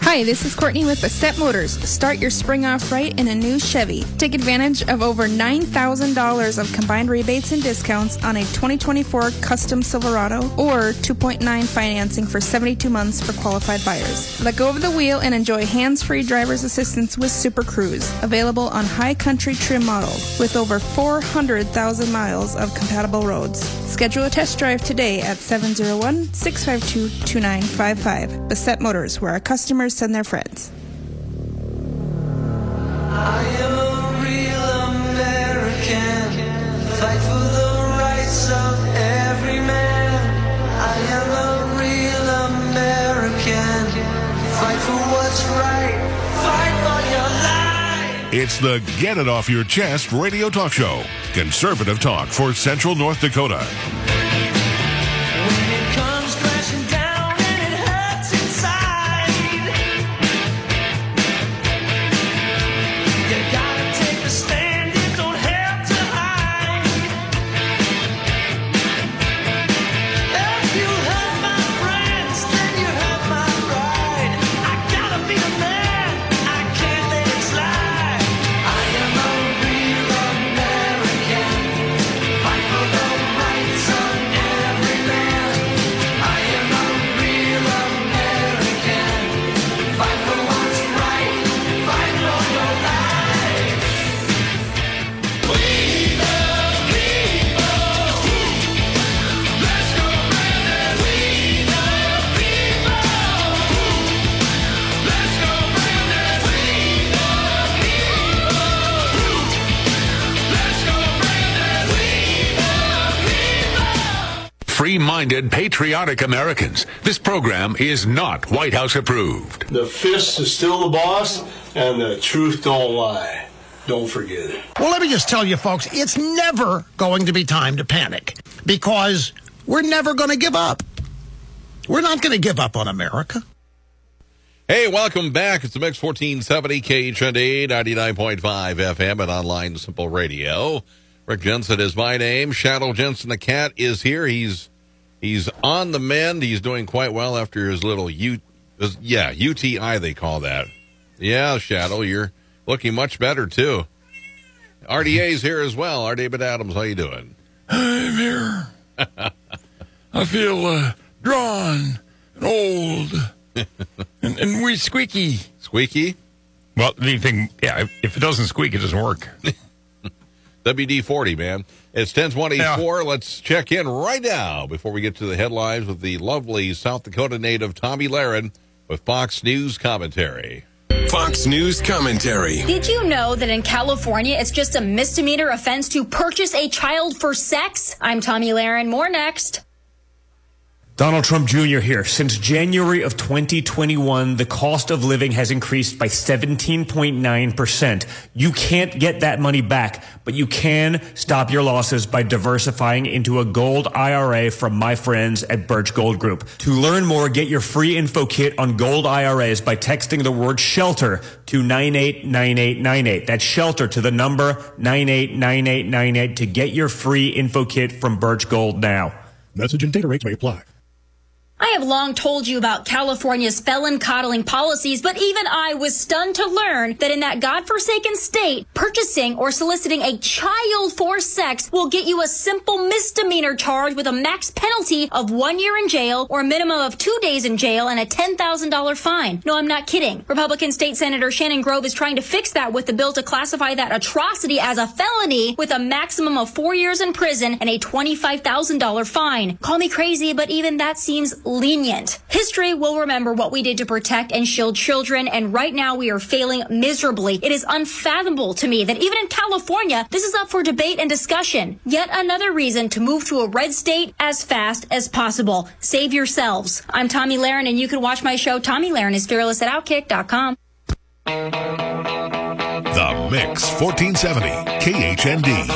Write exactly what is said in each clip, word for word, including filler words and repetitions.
Hi, this is Courtney with Bassett Motors. Start your spring off right in a new Chevy. Take advantage of over nine thousand dollars of combined rebates and discounts on a twenty twenty-four Custom Silverado or two point nine financing for seventy-two months for qualified buyers. Let go of the wheel and enjoy hands-free driver's assistance with Super Cruise, available on high country trim models with over four hundred thousand miles of compatible roads. Schedule a test drive today at seven oh one, six five two, two nine five five. Bassett Motors, where our customers send their friends. I am a real American, fight for the rights of every man. I am a real American, fight for what's right, fight for your life. It's the Get It Off Your Chest radio talk show. Conservative talk for Central North Dakota. Free-minded, patriotic Americans. This program is not White House approved. The fist is still the boss, and the truth don't lie. Don't forget it. Well, let me just tell you, folks, it's never going to be time to panic because we're never going to give up. We're not going to give up on America. Hey, welcome back. It's the Mix fourteen seventy K H N D ninety-nine point five F M and online Simple Radio. Rick Jensen is my name. Shadow Jensen the cat is here. He's he's on the mend. He's doing quite well after his little U, yeah, U T I they call that. Yeah, Shadow, you're looking much better too. R D A's here as well. R. David Adams, how you doing? I'm here. I feel uh, drawn and old and, and we squeaky. Squeaky? Well, anything, yeah, if it doesn't squeak, it doesn't work. W D forty, man. It's ten twenty-four. Yeah. Let's check in right now before we get to the headlines with the lovely South Dakota native Tomi Lahren with Fox News commentary. Fox News commentary. Did you know that in California, it's just a misdemeanor offense to purchase a child for sex? I'm Tomi Lahren. More next. Donald Trump Junior here. Since January of twenty twenty-one, the cost of living has increased by seventeen point nine percent. You can't get that money back, but you can stop your losses by diversifying into a gold I R A from my friends at Birch Gold Group. To learn more, get your free info kit on gold I R As by texting the word SHELTER to nine eight nine eight nine eight. That's SHELTER to the number nine eight nine eight nine eight to get your free info kit from Birch Gold now. Message and data rates may apply. I have long told you about California's felon coddling policies, but even I was stunned to learn that in that godforsaken state, purchasing or soliciting a child for sex will get you a simple misdemeanor charge with a max penalty of one year in jail or a minimum of two days in jail and a ten thousand dollars fine. No, I'm not kidding. Republican State Senator Shannon Grove is trying to fix that with the bill to classify that atrocity as a felony with a maximum of four years in prison and a twenty-five thousand dollars fine. Call me crazy, but even that seems lenient. History will remember what we did to protect and shield children, and right now we are failing miserably. It is unfathomable to me that even in California, this is up for debate and discussion. Yet another reason to move to a red state as fast as possible. Save yourselves. I'm Tomi Lahren, and you can watch my show, Tomi Lahren is Fearless at Outkick dot com. The Mix fourteen seventy K H N D.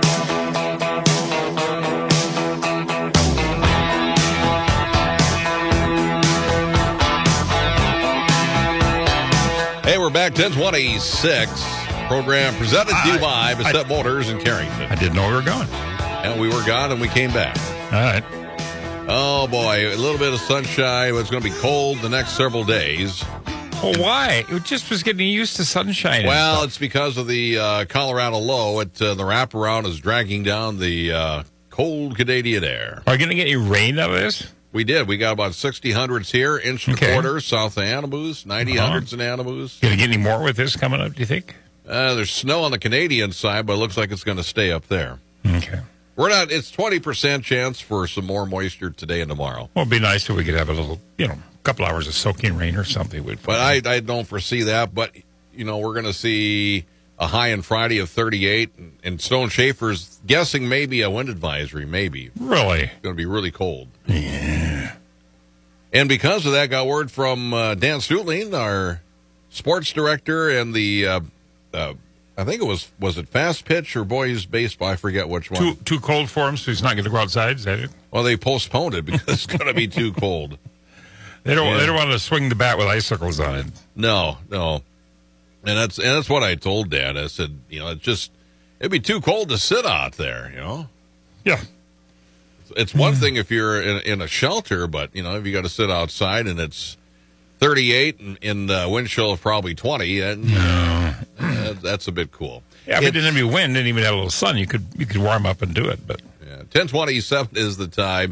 Hey, we're back, ten twenty-six. Program presented to you by Bassett Motors in Carrington. I didn't know we were going. And we were gone, and we came back. All right. Oh, boy, a little bit of sunshine. It's going to be cold the next several days. Well, why? It just was getting used to sunshine. Well, it's because of the uh, Colorado low. It, uh, the wraparound is dragging down the uh, cold Canadian air. Are you going to get any rain out of this? We did. We got about sixty hundredths here, inch and Okay. a quarter south of Animus, ninety Uh-huh. hundredths in Animus. Going to get any more with this coming up, do you think? Uh, there's snow on the Canadian side, but it looks like it's going to stay up there. Okay. We're not. It's twenty percent chance for some more moisture today and tomorrow. Well, it'd be nice if we could have a little, you know, a couple hours of soaking rain or something. We'd But I, I don't foresee that. But, you know, we're going to see a high on Friday of thirty-eight. And, and Stone Schaefer's guessing maybe a wind advisory, maybe. Really? It's going to be really cold. Yeah. And because of that, got word from uh, Dan Stutling, our sports director, and the, uh, uh, I think it was, was it Fast Pitch or Boys Baseball? I forget which one. Too, too cold for him, so he's not going to go outside, is that it? Well, they postponed it because it's going to be too cold. They don't. Yeah. They don't want to swing the bat with icicles on it. No, no, and that's and that's what I told Dad. I said, you know, it's just it'd be too cold to sit out there. You know, Yeah. it's one thing if you're in, in a shelter, but you know, if you got to sit outside and it's thirty-eight and in the wind chill of probably twenty, and No. uh, that's a bit cool. Yeah, if it It's- didn't have any wind, didn't even have a little sun, you could you could warm up and do it. But Yeah, ten twenty-seven is the time.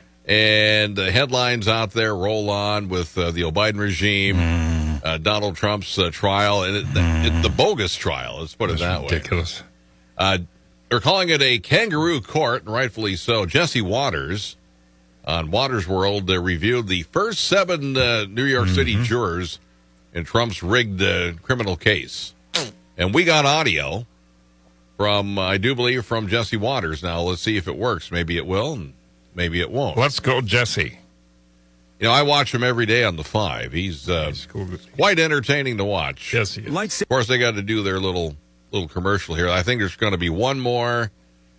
And the headlines out there roll on with uh, the Biden regime, Mm. uh, Donald Trump's uh, trial, and it, it, the bogus trial, let's put it that way. ridiculous. Uh, they're calling it a kangaroo court, and rightfully so. Jesse Waters on Waters World uh, reviewed the first seven uh, New York City Mm-hmm. jurors in Trump's rigged uh, criminal case. And we got audio from, uh, I do believe, from Jesse Waters. Now, let's see if it works. Maybe it will, and maybe it won't. Let's go, Jesse. You know, I watch him every day on the Five. He's uh, quite entertaining to watch. Yes, he is. Of course, they got to do their little little commercial here. I think there's going to be one more.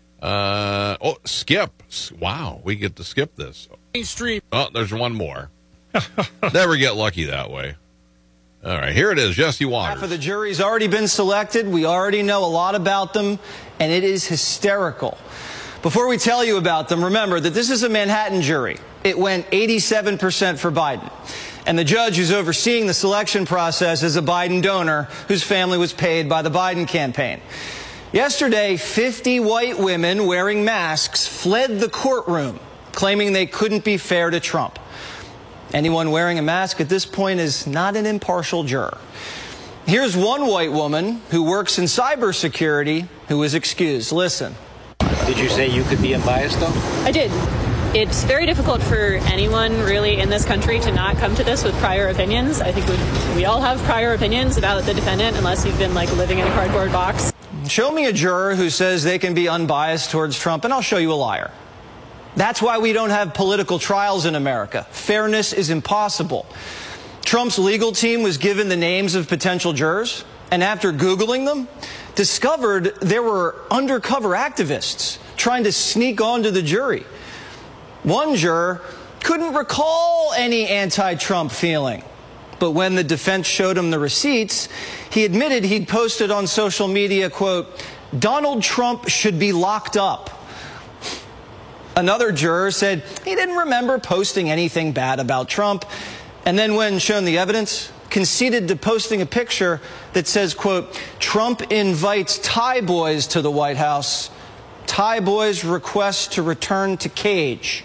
Uh, oh, skip. Wow, we get to skip this. Street. Oh, there's one more. Never get lucky that way. All right, here it is, Jesse Waters. Half of the jury's already been selected. We already know a lot about them, and it is hysterical. Before we tell you about them, remember that this is a Manhattan jury. It went eighty-seven percent for Biden. And the judge who's overseeing the selection process is a Biden donor whose family was paid by the Biden campaign. Yesterday, fifty white women wearing masks fled the courtroom, claiming they couldn't be fair to Trump. Anyone wearing a mask at this point is not an impartial juror. Here's one white woman who works in cybersecurity who was excused. Listen. Did you say you could be unbiased, though? I did. It's very difficult for anyone really in this country to not come to this with prior opinions. I think we, we all have prior opinions about the defendant unless you've been like living in a cardboard box. Show me a juror who says they can be unbiased towards Trump, and I'll show you a liar. That's why we don't have political trials in America. Fairness is impossible. Trump's legal team was given the names of potential jurors, and after Googling them, discovered there were undercover activists trying to sneak onto the jury. One juror couldn't recall any anti-Trump feeling, but when the defense showed him the receipts, he admitted he'd posted on social media, quote, "Donald Trump should be locked up." Another juror said he didn't remember posting anything bad about Trump, and then when shown the evidence, conceded to posting a picture that says, quote, "Trump invites Thai boys to the White House. Thai boys request to return to cage."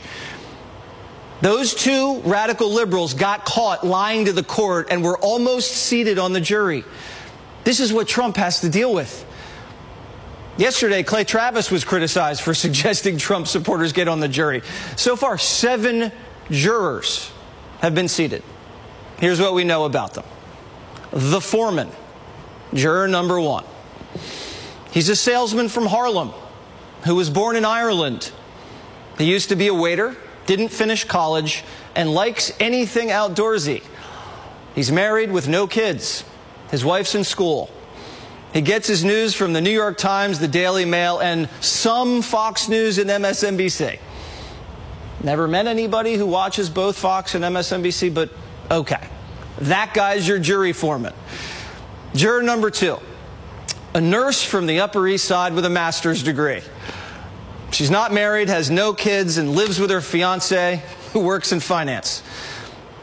Those two radical liberals got caught lying to the court and were almost seated on the jury. This is what Trump has to deal with. Yesterday, Clay Travis was criticized for suggesting Trump supporters get on the jury. So far, seven jurors have been seated. Here's what we know about them. The foreman, juror number one. He's a salesman from Harlem who was born in Ireland. He used to be a waiter, didn't finish college, and likes anything outdoorsy. He's married with no kids. His wife's in school. He gets his news from the New York Times, the Daily Mail, and some Fox News and M S N B C. Never met anybody who watches both Fox and M S N B C, but okay. That guy's your jury foreman. Juror number two, a nurse from the Upper East Side with a master's degree. She's not married, has no kids, and lives with her fiancé, who works in finance.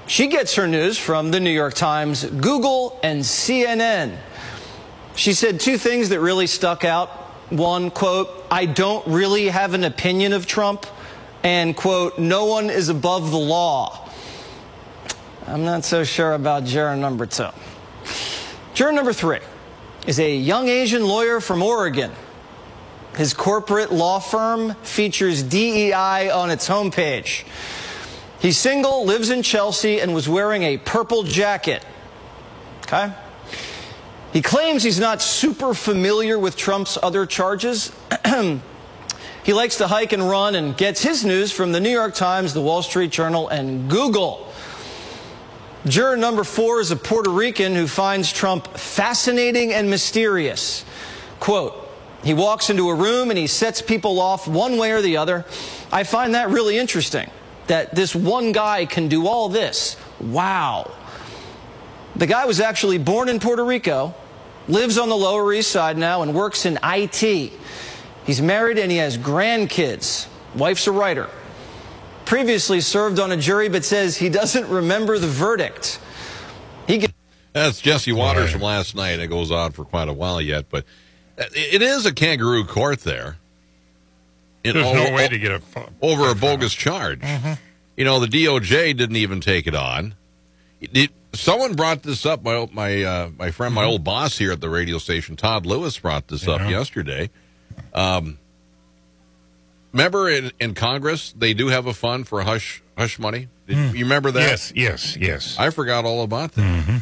She gets her news from the New York Times, Google, and C N N. She said two things that really stuck out. One, quote, I don't really have an opinion of Trump, and, quote, no one is above the law. I'm not so sure about juror number two. Juror number three is a young Asian lawyer from Oregon. His corporate law firm features D E I on its homepage. He's single, lives in Chelsea, and was wearing a purple jacket. Okay? He claims he's not super familiar with Trump's other charges. He likes to hike and run and gets his news from the New York Times, the Wall Street Journal, and Google. Juror number four is a Puerto Rican who finds Trump fascinating and mysterious. Quote, he walks into a room and he sets people off one way or the other. I find that really interesting, that this one guy can do all this. Wow. The guy was actually born in Puerto Rico, lives on the Lower East Side now, and works in I T. He's married and he has grandkids. Wife's a writer. Previously served on a jury, but says he doesn't remember the verdict. He gets- That's Jesse Waters from last night. It goes on for quite a while yet, but it is a kangaroo court there. There's o- no way o- to get a over a bogus charge. Mm-hmm. You know, the D O J didn't even take it on. It, someone brought this up. My my uh, my friend, my old boss here at the radio station, Todd Lewis, brought this up Yeah. yesterday. Um, remember in, in Congress, they do have a fund for hush hush money. Did, Mm. You remember that? Yes, yes, yes. I forgot all about that. Mm-hmm.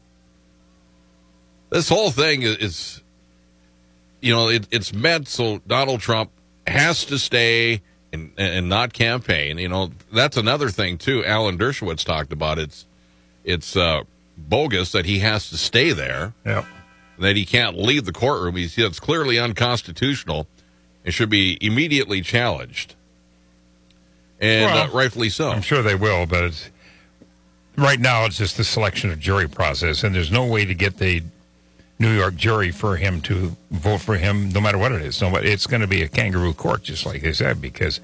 This whole thing is, is you know, it, it's meant so Donald Trump has to stay and, and not campaign. You know, that's another thing, too. Alan Dershowitz talked about it's it's uh, bogus that he has to stay there, yeah. that he can't leave the courtroom. He's, it's clearly unconstitutional and should be immediately challenged. And Well, uh, rightfully so. I'm sure they will, but it's, right now it's just the selection of jury process, and there's no way to get the New York jury for him to vote for him, no matter what it is. No, it's going to be a kangaroo court, just like they said, because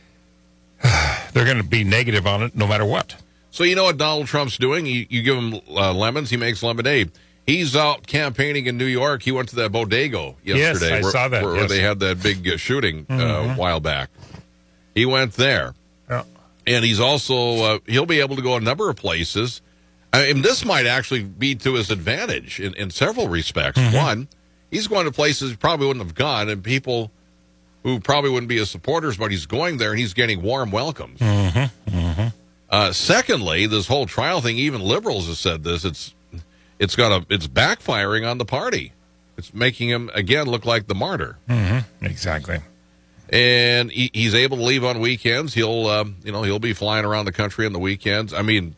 they're going to be negative on it no matter what. So you know what Donald Trump's doing? You, you give him uh, lemons, he makes lemonade. He's out campaigning in New York. He went to that Bodego yesterday. Yes, I where, saw that, Where, yes. where they had that big uh, shooting uh, Mhm. a while back. He went there. Yeah. And he's also, uh, he'll be able to go a number of places. I mean, this might actually be to his advantage in, in several respects. Mhm. One, he's going to places he probably wouldn't have gone, and people who probably wouldn't be his supporters, but he's going there and he's getting warm welcomes. Mm-hmm. Mm-hmm. Uh, secondly, this whole trial thing, even liberals have said this, it's it's got a it's backfiring on the party. It's making him, again, look like the martyr. Mm-hmm. Exactly. And he, he's able to leave on weekends. He'll, um, you know, he'll be flying around the country on the weekends. I mean,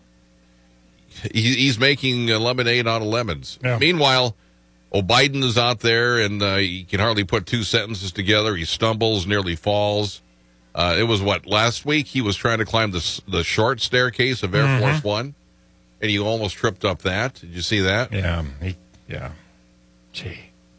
he, he's making uh, lemonade out of lemons. Yeah. Meanwhile, O'Biden is out there, and uh, he can hardly put two sentences together. He stumbles, nearly falls. Uh, it was, what, last week he was trying to climb the, the short staircase of Air Mhm. Force One, and he almost tripped up that. Did you see that? Yeah. He, yeah. Gee.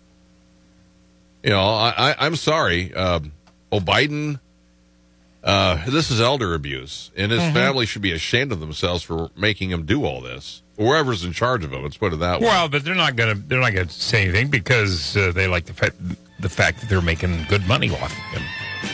You know, I, I, I'm sorry. Um, O'Biden, uh, this is elder abuse, and his Mhm. family should be ashamed of themselves for making him do all this. Whoever's in charge of him, let's put it that way. Well, but they're not going to they're not going to say anything because uh, they like the fact the fact that they're making good money off of him.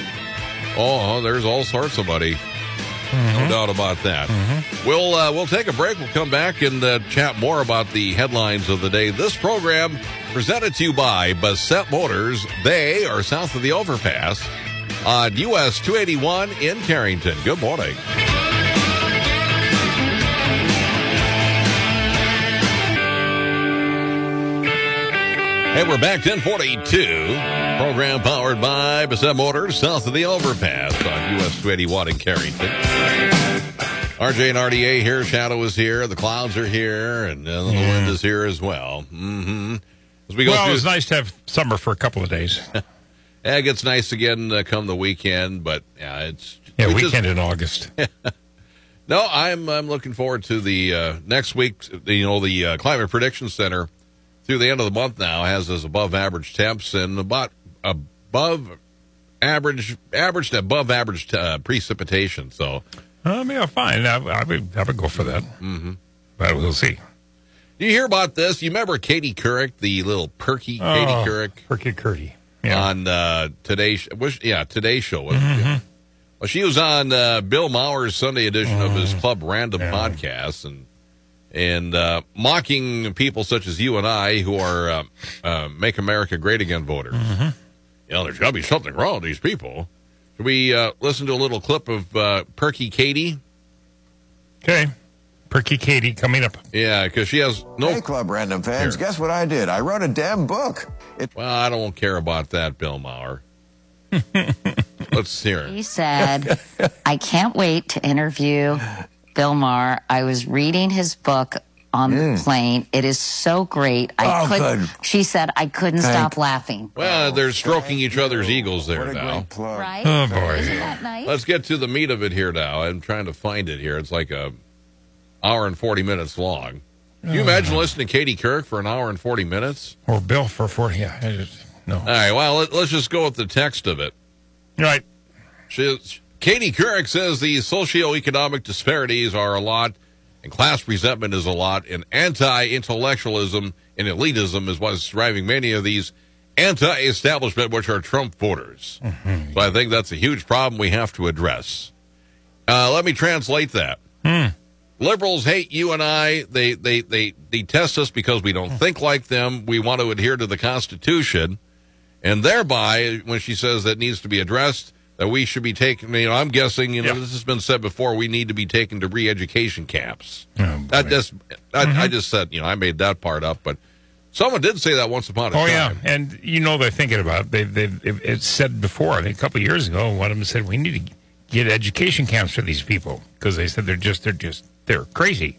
Oh, there's all sorts of money. No doubt about that. Mm-hmm. We'll uh, we'll take a break. We'll come back and uh, chat more about the headlines of the day. This program presented to you by Bassett Motors. They are south of the overpass on U S two eighty-one in Carrington. Good morning. Hey, we're back ten forty-two. Program powered by Bassett Motors, south of the overpass on U S two eighty-one in Carrington. R J and R D A here. Shadow is here. The clouds are here, and uh, the Yeah. wind is here as well. Mm-hmm. As we go Well, through, it's nice to have summer for a couple of days. yeah, it gets nice again uh, come the weekend, but yeah, it's Yeah, we weekend just- in August. No, I'm I'm looking forward to the uh, next week. You know, the uh, Climate Prediction Center through the end of the month now has us above average temps and about above average, average to above average uh, precipitation. So I mean, fine. I, I, would, I would go for that. Mm-hmm. But we'll see. You hear about this? You remember Katie Couric, the little perky Oh, Katie Couric? Perky Curdy. Yeah. On uh, Today's, was, yeah, Today's Show. Wasn't Mm-hmm. it? Well, she was on uh, Bill Maher's Sunday edition Mm-hmm. of his Club Random podcast and and uh, mocking people such as you and I who are uh, uh, Make America Great Again voters. Mm-hmm. You know, there's got to be something wrong with these people. Should we uh, listen to a little clip of uh, Perky Katie? Okay. Perky Katie coming up. Yeah, because she has no... Hey, Club Random fans, Here. guess what I did? I wrote a damn book. It- Well, I don't care about that, Bill Maher. Let's hear it. He said, I can't wait to interview Bill Maher. I was reading his book on the plane. It is so great. I Oh, could, good. She said, I couldn't Thank- stop laughing. Well, they're stroking each other's egos What there a now. great plug. Right? Oh, boy. Isn't that nice? Let's get to the meat of it here now. I'm trying to find it here. It's like a hour and forty minutes long. Can you imagine listening to Katie Couric for an hour and forty minutes? Or Bill for forty. Yeah. I just, no. All right, well, let, let's just go with the text of it. Right. She, Katie Couric says the socioeconomic disparities are a lot, and class resentment is a lot, and anti-intellectualism and elitism is what's driving many of these anti-establishment, which are Trump voters. Mm-hmm. So I think that's a huge problem we have to address. Uh, let me translate that. Hmm. Liberals hate you and I. They, they, they detest us because we don't think like them. We want to adhere to the Constitution. And thereby, when she says that needs to be addressed, that we should be taken, you know, I'm guessing, you know, Yeah. this has been said before, we need to be taken to re-education camps. Oh, that boy. just, I, Mm-hmm. I just said, you know, I made that part up, but someone did say that once upon a Oh, time. yeah. And you know they're thinking about it. They, they, it- it's said before, I think a couple of years ago, one of them said, we need to get education camps for these people because they said they're just, they're just, they're crazy.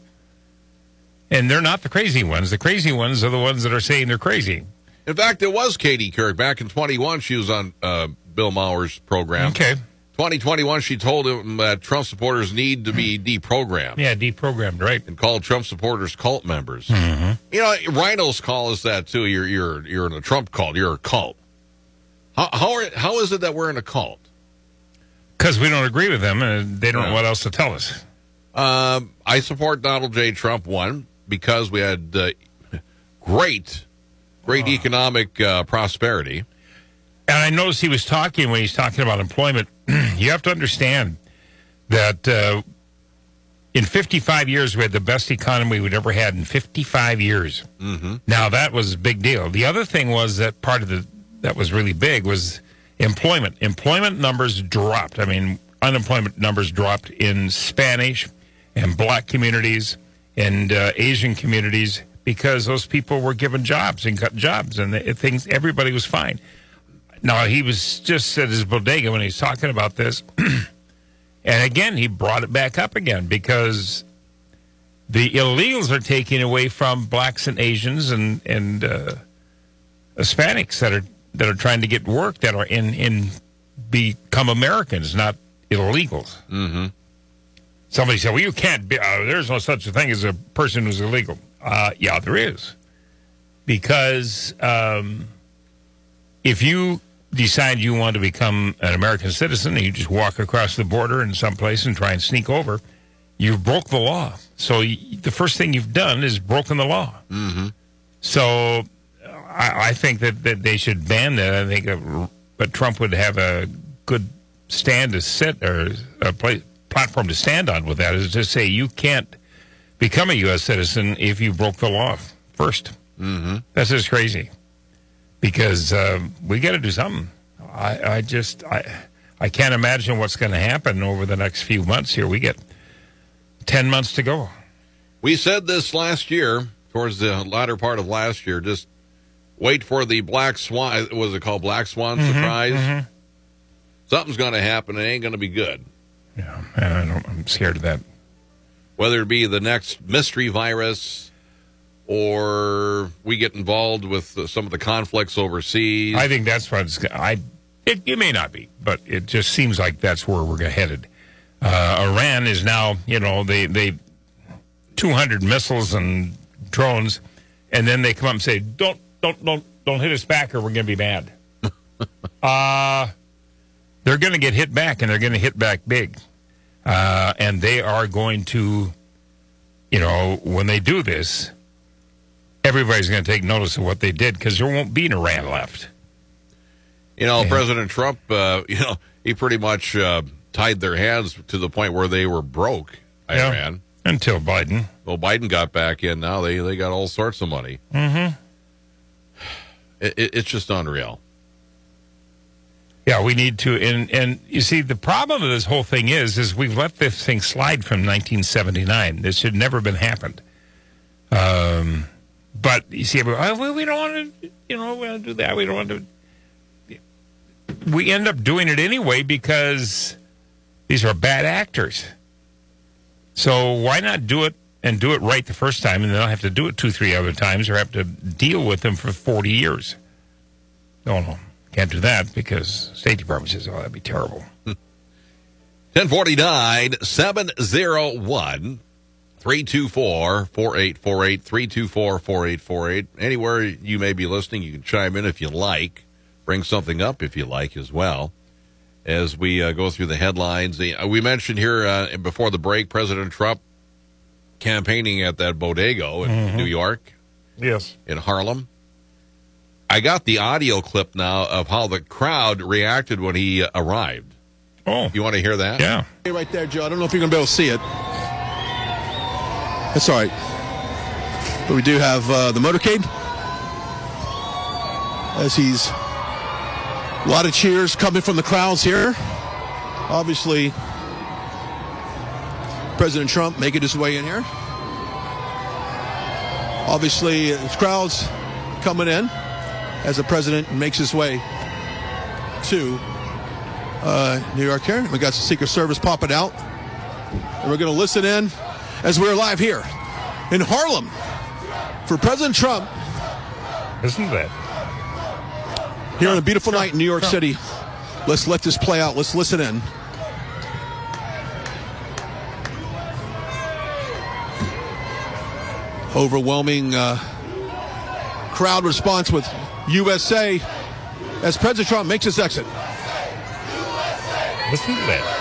And they're not the crazy ones. The crazy ones are the ones that are saying they're crazy. In fact, it was Katie Couric. Back in twenty-one, she was on uh, Bill Maher's program. Okay. twenty twenty-one, she told him that Trump supporters need to be deprogrammed. Yeah, deprogrammed, right. And called Trump supporters cult members. Mm-hmm. You know, rhinos call us that too. You're you're you're in a Trump cult. You're a cult. How how, are, how is it that we're in a cult? Because we don't agree with them and they don't Yeah. know what else to tell us. Um, I support Donald J. Trump, one, because we had uh, great, great economic uh, prosperity. And I noticed he was talking when he's talking about employment. You have to understand that uh, in fifty-five years, we had the best economy we'd ever had in fifty-five years. Mm-hmm. Now, that was a big deal. The other thing was that part of the that was really big was employment. Employment numbers dropped. I mean, unemployment numbers dropped in Spanish and black communities and uh, Asian communities because those people were given jobs and got jobs and the, things. Everybody was fine. Now, he was just at his bodega when he was talking about this. And again, he brought it back up again because the illegals are taking away from blacks and Asians and, and uh, Hispanics that are that are trying to get work that are in, in become Americans, not illegals. Mm-hmm. Somebody said, well, you can't be, uh, there's no such a thing as a person who's illegal. Uh, yeah, there is. Because um, if you decide you want to become an American citizen and you just walk across the border in some place and try and sneak over, you broke the law. So y- the first thing you've done is broken the law. Mm-hmm. So I, I think that, that they should ban that. I think, uh, but Trump would have a good stand to sit or a place, platform to stand on with that is to say you can't become a U S citizen if you broke the law first. Mm-hmm. That's just crazy because uh, we got to do something. I, I just I I can't imagine what's going to happen over the next few months here. We get ten months to go. We said this last year, towards the latter part of last year, just wait for the black swan, was it called black swan Mhm, surprise? mhm. Something's going to happen. It ain't going to be good. Yeah, I don't, I'm scared of that. Whether it be the next mystery virus or we get involved with uh, some of the conflicts overseas. I think that's what it's. I it, it may not be, but it just seems like that's where we're headed. Uh, Iran is now, you know, they they two hundred missiles and drones, and then they come up and say, "Don't don't don't don't hit us back, or we're going to be mad." uh they're going to get hit back, and they're going to hit back big. Uh, and they are going to, you know, when they do this, everybody's going to take notice of what they did because there won't be an Iran left. You know, Yeah. President Trump, uh, you know, he pretty much uh, tied their hands to the point where they were broke, Yeah. Iran. Until Biden. Well, Biden got back in now. They they got all sorts of money. Mm-hmm. It, it, it's just unreal. Yeah, we need to, and and you see, the problem of this whole thing is, is we've let this thing slide from nineteen seventy-nine. This should never been happened. Um, but you see, oh, well, we don't want to, you know, we don't do that. We don't want to. We end up doing it anyway because these are bad actors. So why not do it and do it right the first time, and then not have to do it two, three other times, or have to deal with them for forty years? No, no. Can't do that because State Department says, oh, that'd be terrible. ten forty-nine, seven oh one, three two four, four eight four eight, three two four, four eight four eight. Anywhere you may be listening, you can chime in if you like. Bring something up if you like as well. As we uh, go through the headlines, the, uh, we mentioned here uh, before the break, President Trump campaigning at that bodega in Mhm. New York. Yes. In Harlem. I got the audio clip now of how the crowd reacted when he uh, arrived. Oh. You want to hear that? Yeah. Right there, Joe. I don't know if you're going to be able to see it. That's all right. But we do have uh, the motorcade. As he's... A lot of cheers coming from the crowds here. Obviously, President Trump making his way in here. Obviously, the crowds coming in as the president makes his way to uh, New York here. We got some Secret Service popping out. And we're going to listen in as we're live here in Harlem for President Trump. Isn't that? Here on a beautiful night in New York City. Let's let this play out. Let's listen in. Overwhelming uh, crowd response with U S A as President Trump makes his exit. Listen to that.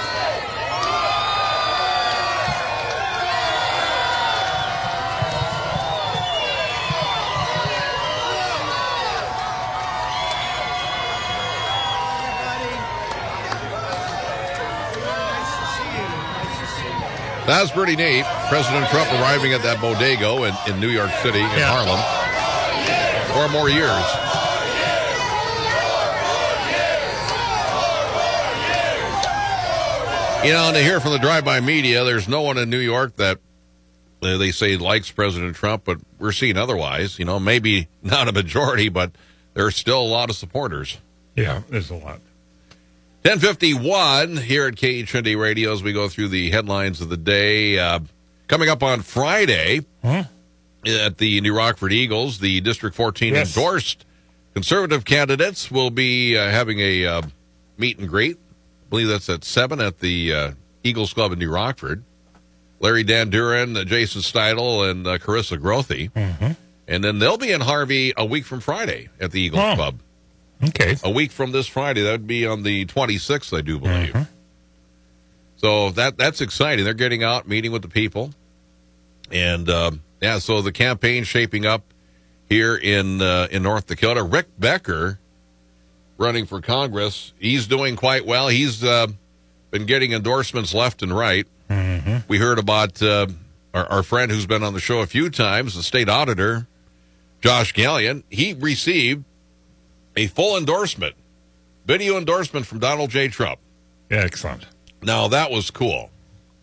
That's pretty neat. President Trump arriving at that bodega in, in New York City, in Yeah. Harlem. Four more years. You know, and to hear from the drive-by media, there's no one in New York that uh, they say likes President Trump, but we're seeing otherwise. You know, maybe not a majority, but there's still a lot of supporters. Yeah, there's a lot. ten fifty-one here at K H N D Radio as we go through the headlines of the day. Uh, coming up on Friday Huh? at the New Rockford Eagles, the District fourteen Yes. endorsed conservative candidates will be uh, having a uh, meet and greet. I believe that's at seven at the uh, Eagles Club in New Rockford. Larry Dan Duran, uh, Jason Steidel, and uh, Carissa Grothy. Mm-hmm. And then they'll be in Harvey a week from Friday at the Eagles Oh. Club. Okay. A week from this Friday. That would be on the twenty-sixth, I do believe. Mhm. So that that's exciting. They're getting out, meeting with the people. And, uh, yeah, so the campaign shaping up here in uh, in North Dakota. Rick Becker running for Congress. He's doing quite well. He's uh, been getting endorsements left and right. Mm-hmm. We heard about uh, our, our friend who's been on the show a few times, the state auditor, Josh Gallion. He received a full endorsement, video endorsement from Donald J. Trump. Excellent. Now, that was cool.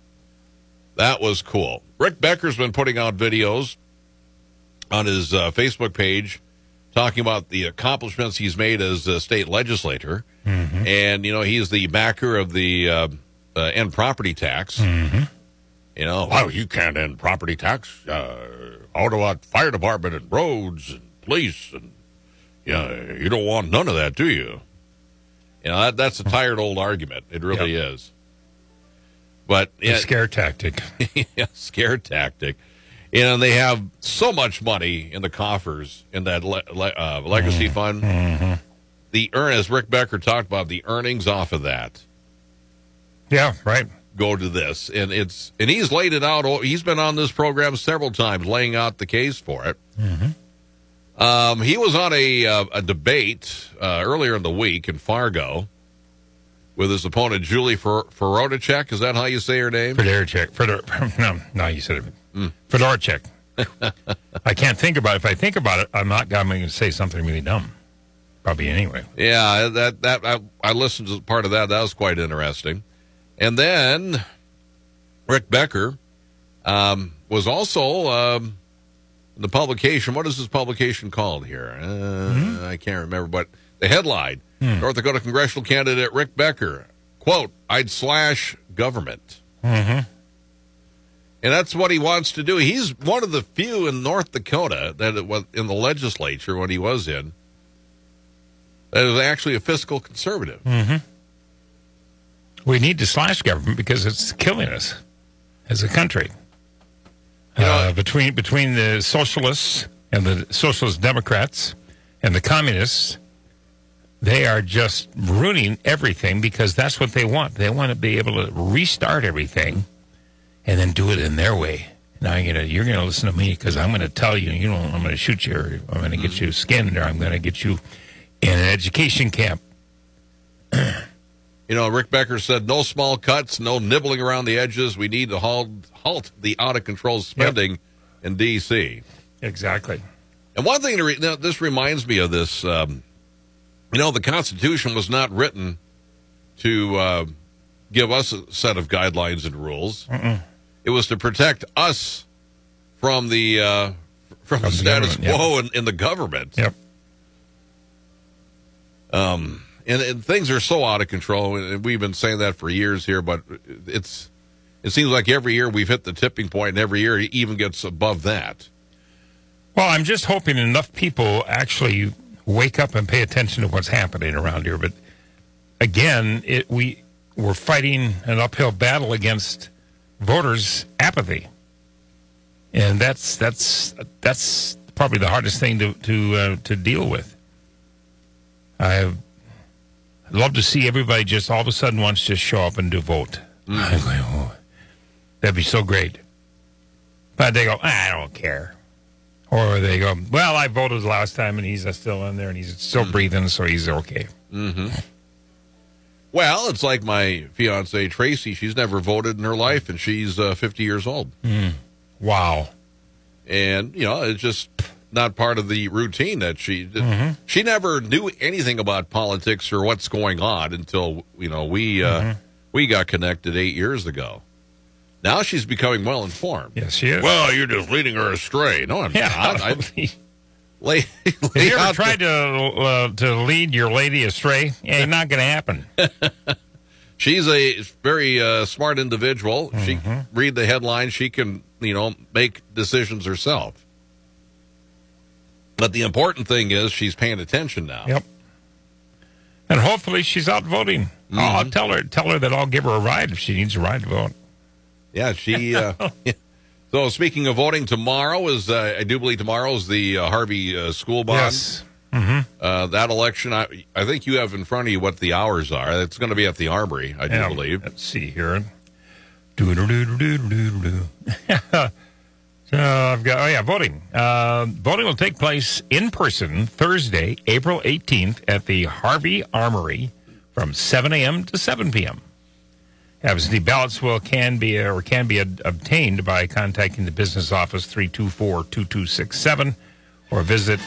That was cool. Rick Becker's been putting out videos on his uh, Facebook page talking about the accomplishments he's made as a state legislator. Mm-hmm. And, you know, he's the backer of the uh, uh, end property tax. Mm-hmm. You know, oh, you can't end property tax. Uh, Ottawa Fire Department and roads and police. And, yeah, you don't want none of that, do you? You know, that, that's a tired old argument. It really Yep. is. But The yeah, scare tactic. yeah, scare tactic. You know, they have so much money in the coffers in that le- le- uh, legacy fund. Mm-hmm. The earn, as Rick Becker talked about, the earnings off of that, Yeah, right. go to this, and it's and he's laid it out. He's been on this program several times, laying out the case for it. Mm-hmm. Um, he was on a uh, a debate uh, earlier in the week in Fargo with his opponent Julie Fer- Fedorchak. Is that how you say her name? Fedorchak. Fedor. No, no, you said it. Mm. Fedorchak. I can't think about it. If I think about it, I'm not going to say something really dumb. Probably anyway. Yeah, that that I, I listened to part of that. That was quite interesting. And then Rick Becker um, was also um, the publication. What is this publication called here? Uh, mm-hmm. I can't remember, but the headline: hmm. North Dakota congressional candidate Rick Becker, quote, "I'd slash government." Mm-hmm. And that's what he wants to do. He's one of the few in North Dakota that it was in the legislature when he was in that is actually a fiscal conservative. Mm-hmm. We need to slash government because it's killing us as a country. You know, uh, between between the socialists and the socialist Democrats and the communists, they are just ruining everything because that's what they want. They want to be able to restart everything and then do it in their way. Now you're gonna you're gonna listen to me because I'm gonna tell you, you know, I'm gonna shoot you, or I'm gonna get you skinned, or I'm gonna get you in an education camp. You know, Rick Becker said, no small cuts, no nibbling around the edges. We need to halt, halt the out-of-control spending yep. in D C Exactly. And one thing, to re- now, this reminds me of this, um, you know, the Constitution was not written to uh, give us a set of guidelines and rules. Mm-mm. It was to protect us from the, uh, from the status quo yep. in, in the government. Yep. Um... And, and things are so out of control, and we've been saying that for years here, but it's it seems like every year we've hit the tipping point, and every year it even gets above that. Well, I'm just hoping enough people actually wake up and pay attention to what's happening around here. But again, it, we, we're fighting an uphill battle against voters' apathy. And that's that's that's probably the hardest thing to, to, uh, to deal with. I've I'd love to see everybody just all of a sudden wants to show up and do vote. Mm-hmm. I'm going, oh, that'd be so great. But they go, ah, I don't care. Or they go, well, I voted last time and he's still in there and he's still mm-hmm. breathing, so he's okay. Mm-hmm. Well, it's like my fiance Tracy. She's never voted in her life, and she's uh, fifty years old. Mm. Wow. And, you know, it's just not part of the routine that she did. Mm-hmm. She never knew anything about politics or what's going on until, you know, we uh, mm-hmm. we got connected eight years ago. Now she's becoming well informed. Yes, she is. Well, you're just leading her astray. No, I'm yeah, not. I, lay, lay Have you ever out tried the, to uh, to lead your lady astray? Ain't not going to happen. She's a very uh, smart individual. Mm-hmm. She can read the headlines. She can, you know, make decisions herself. But the important thing is she's paying attention now. Yep. And hopefully she's out voting. Mm-hmm. I'll tell her tell her that I'll give her a ride if she needs a ride to vote. Yeah, she. Uh, so speaking of voting, tomorrow is uh, I do believe tomorrow is the uh, Harvey uh, school bond. Yes. Mm-hmm. Uh, that election, I, I think you have in front of you what the hours are. It's going to be at the Armory, I do yeah, believe. Let's see here. Do do do do do do. So I've got, oh yeah, voting. Uh, voting will take place in person Thursday, April eighteenth at the Harvey Armory from seven a.m. to seven p.m. Absentee ballots will can be or can be ad- obtained by contacting the business office three two four, two two six seven or visit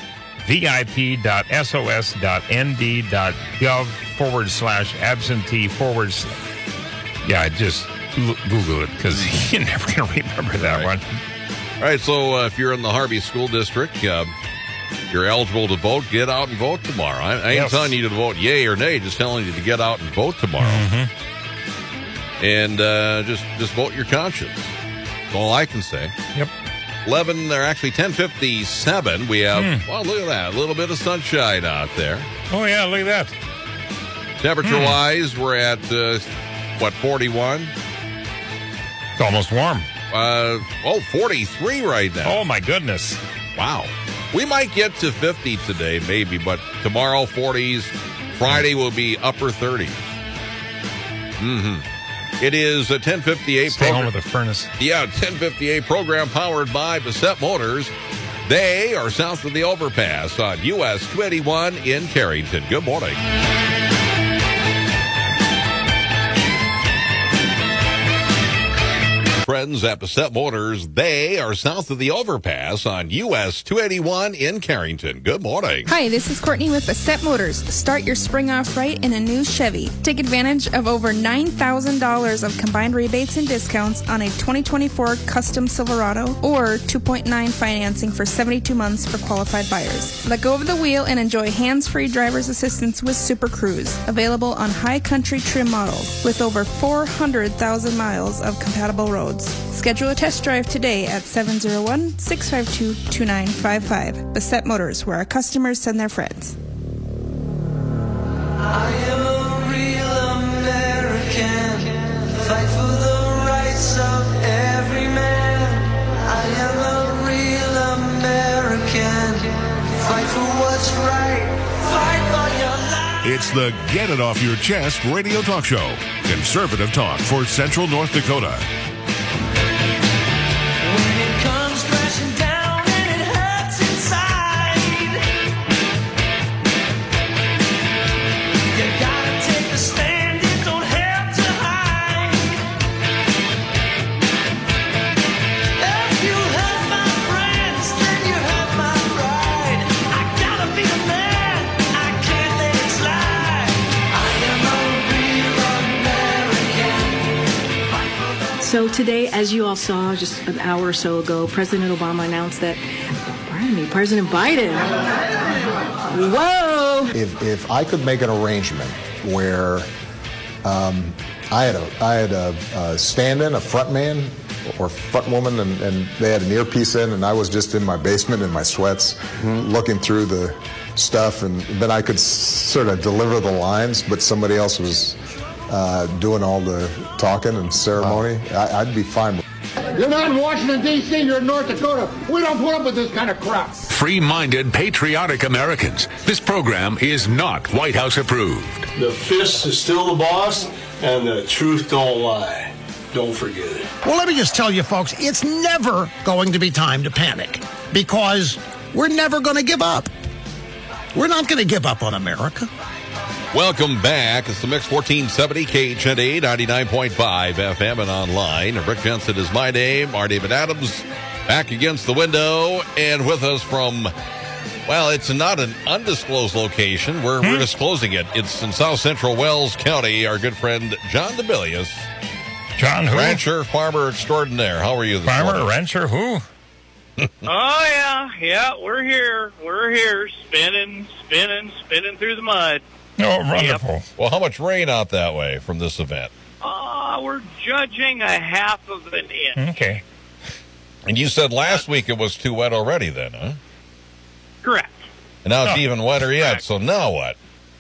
vip.sos.nd.gov forward slash absentee forward slash. Yeah, just Google it because you're never going to remember that right. one. All right, so uh, if you're in the Harvey School District, uh, you're eligible to vote. Get out and vote tomorrow. I, I ain't yes. telling you to vote yay or nay, just telling you to get out and vote tomorrow. Mm-hmm. And uh, just just vote your conscience. That's all I can say. Yep. eleven, they're actually ten fifty-seven. We have, mm. well, look at that, a little bit of sunshine out there. Oh, yeah, look at that. Temperature-wise, mm. we're at, uh, what, forty-one? It's almost warm. Uh, oh, forty-three right now. Oh, my goodness. Wow. We might get to fifty today, maybe, but tomorrow, forties. Friday will be upper thirties. Mm-hmm. It is a ten fifty-eight Stay program. home with a furnace. Yeah, ten fifty-eight program powered by Bassett Motors. They are south of the overpass on U S two eighty-one in Carrington. Good morning. Friends at Bassett Motors, they are south of the overpass on U S two eighty-one in Carrington. Good morning. Hi, this is Courtney with Bassett Motors. Start your spring off right in a new Chevy. Take advantage of over nine thousand dollars of combined rebates and discounts on a twenty twenty-four Custom Silverado or two point nine financing for seventy-two months for qualified buyers. Let go of the wheel and enjoy hands-free driver's assistance with Super Cruise. Available on high country trim models with over four hundred thousand miles of compatible roads. Schedule a test drive today at seven oh one, six five two, two nine five five. Bassett Motors, where our customers send their friends. I am a real American. Fight for the rights of every man. I am a real American. Fight for what's right. Fight for your life. It's the Get It Off Your Chest radio talk show. Conservative talk for Central North Dakota. So today, as you all saw just an hour or so ago, President Obama announced that, pardon me, President Biden. Whoa! If if I could make an arrangement where um, I had a I had a, a stand-in, a front man or front woman, and, and they had an earpiece in, and I was just in my basement in my sweats, mm-hmm. looking through the stuff, and then I could s- sort of deliver the lines, but somebody else was uh, doing all the talking and ceremony. Wow. I, I'd be fine with it. You're not in Washington, D C, you're in North Dakota. We don't put up with this kind of crap. Free-minded, patriotic Americans. This program is not White House approved. The fist is still the boss, and the truth don't lie. Don't forget it. Well, let me just tell you, folks, it's never going to be time to panic because we're never going to give up. We're not going to give up on America. Welcome back. It's the Mix fourteen seventy K H N A ninety-nine point five F M and online. Rick Jensen is my name. R. David Adams back against the window and with us from, well, it's not an undisclosed location. We're, hmm? we're disclosing it. It's in South Central Wells County. Our good friend John DeBillius. John who? Rancher, farmer extraordinaire. How are you this Farmer, morning? rancher, who? Oh, yeah. Yeah, we're here. We're here. Spinning, spinning, spinning through the mud. Oh, wonderful. Yep. Well, how much rain out that way from this event? Uh, we're judging a half of an inch. Okay. And you said last week it was too wet already then, huh? Correct. And now it's No. even wetter yet, Correct. so now what?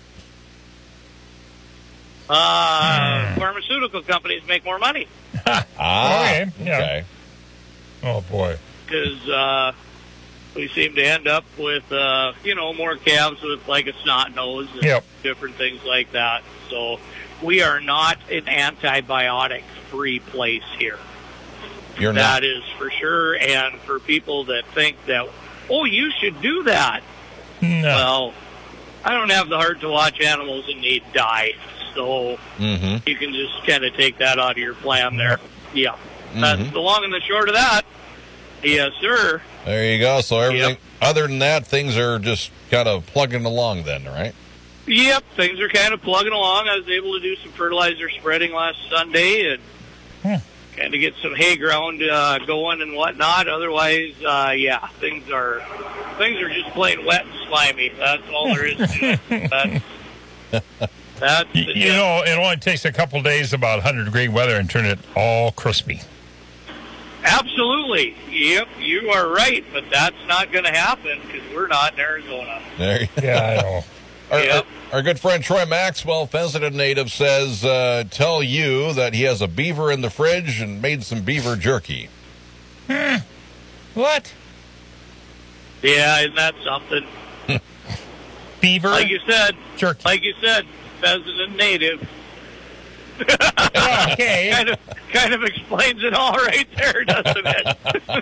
Uh, pharmaceutical companies make more money. Ah, okay. Yeah. okay. Oh, boy. Because uh, we seem to end up with, uh, you know, more calves with like a snot nose and Yep. different things like that. So we are not an antibiotic-free place here. You're not. That is for sure. And for people that think that, oh, you should do that. No. Well, I don't have the heart to watch animals in need die. So Mm-hmm. you can just kind of take that out of your plan there. Yeah. That's Mhm. the long and the short of that. Yes, sir. There you go. So everything, Yep. other than that, things are just kind of plugging along then, right? Yep, things are kind of plugging along. I was able to do some fertilizer spreading last Sunday and Hmm. kind of get some hay ground uh, going and whatnot. Otherwise, uh, yeah, things are things are just plain wet and slimy. That's all there is to it. That's, that's the You, you know, it only takes a couple days, about one hundred degree weather, and turn it all crispy. Absolutely. Yep, you are right, but that's not going to happen because we're not in Arizona. There you Yeah, I know. Our, Yep. our, our good friend Troy Maxwell, Pheasant native, says, uh, tell you that he has a beaver in the fridge and made some beaver jerky. Hmm. What? Yeah, isn't that something? Beaver? Like you said, jerky. like you said, pheasant and native. Okay. kind of kind of explains it all right there, doesn't it?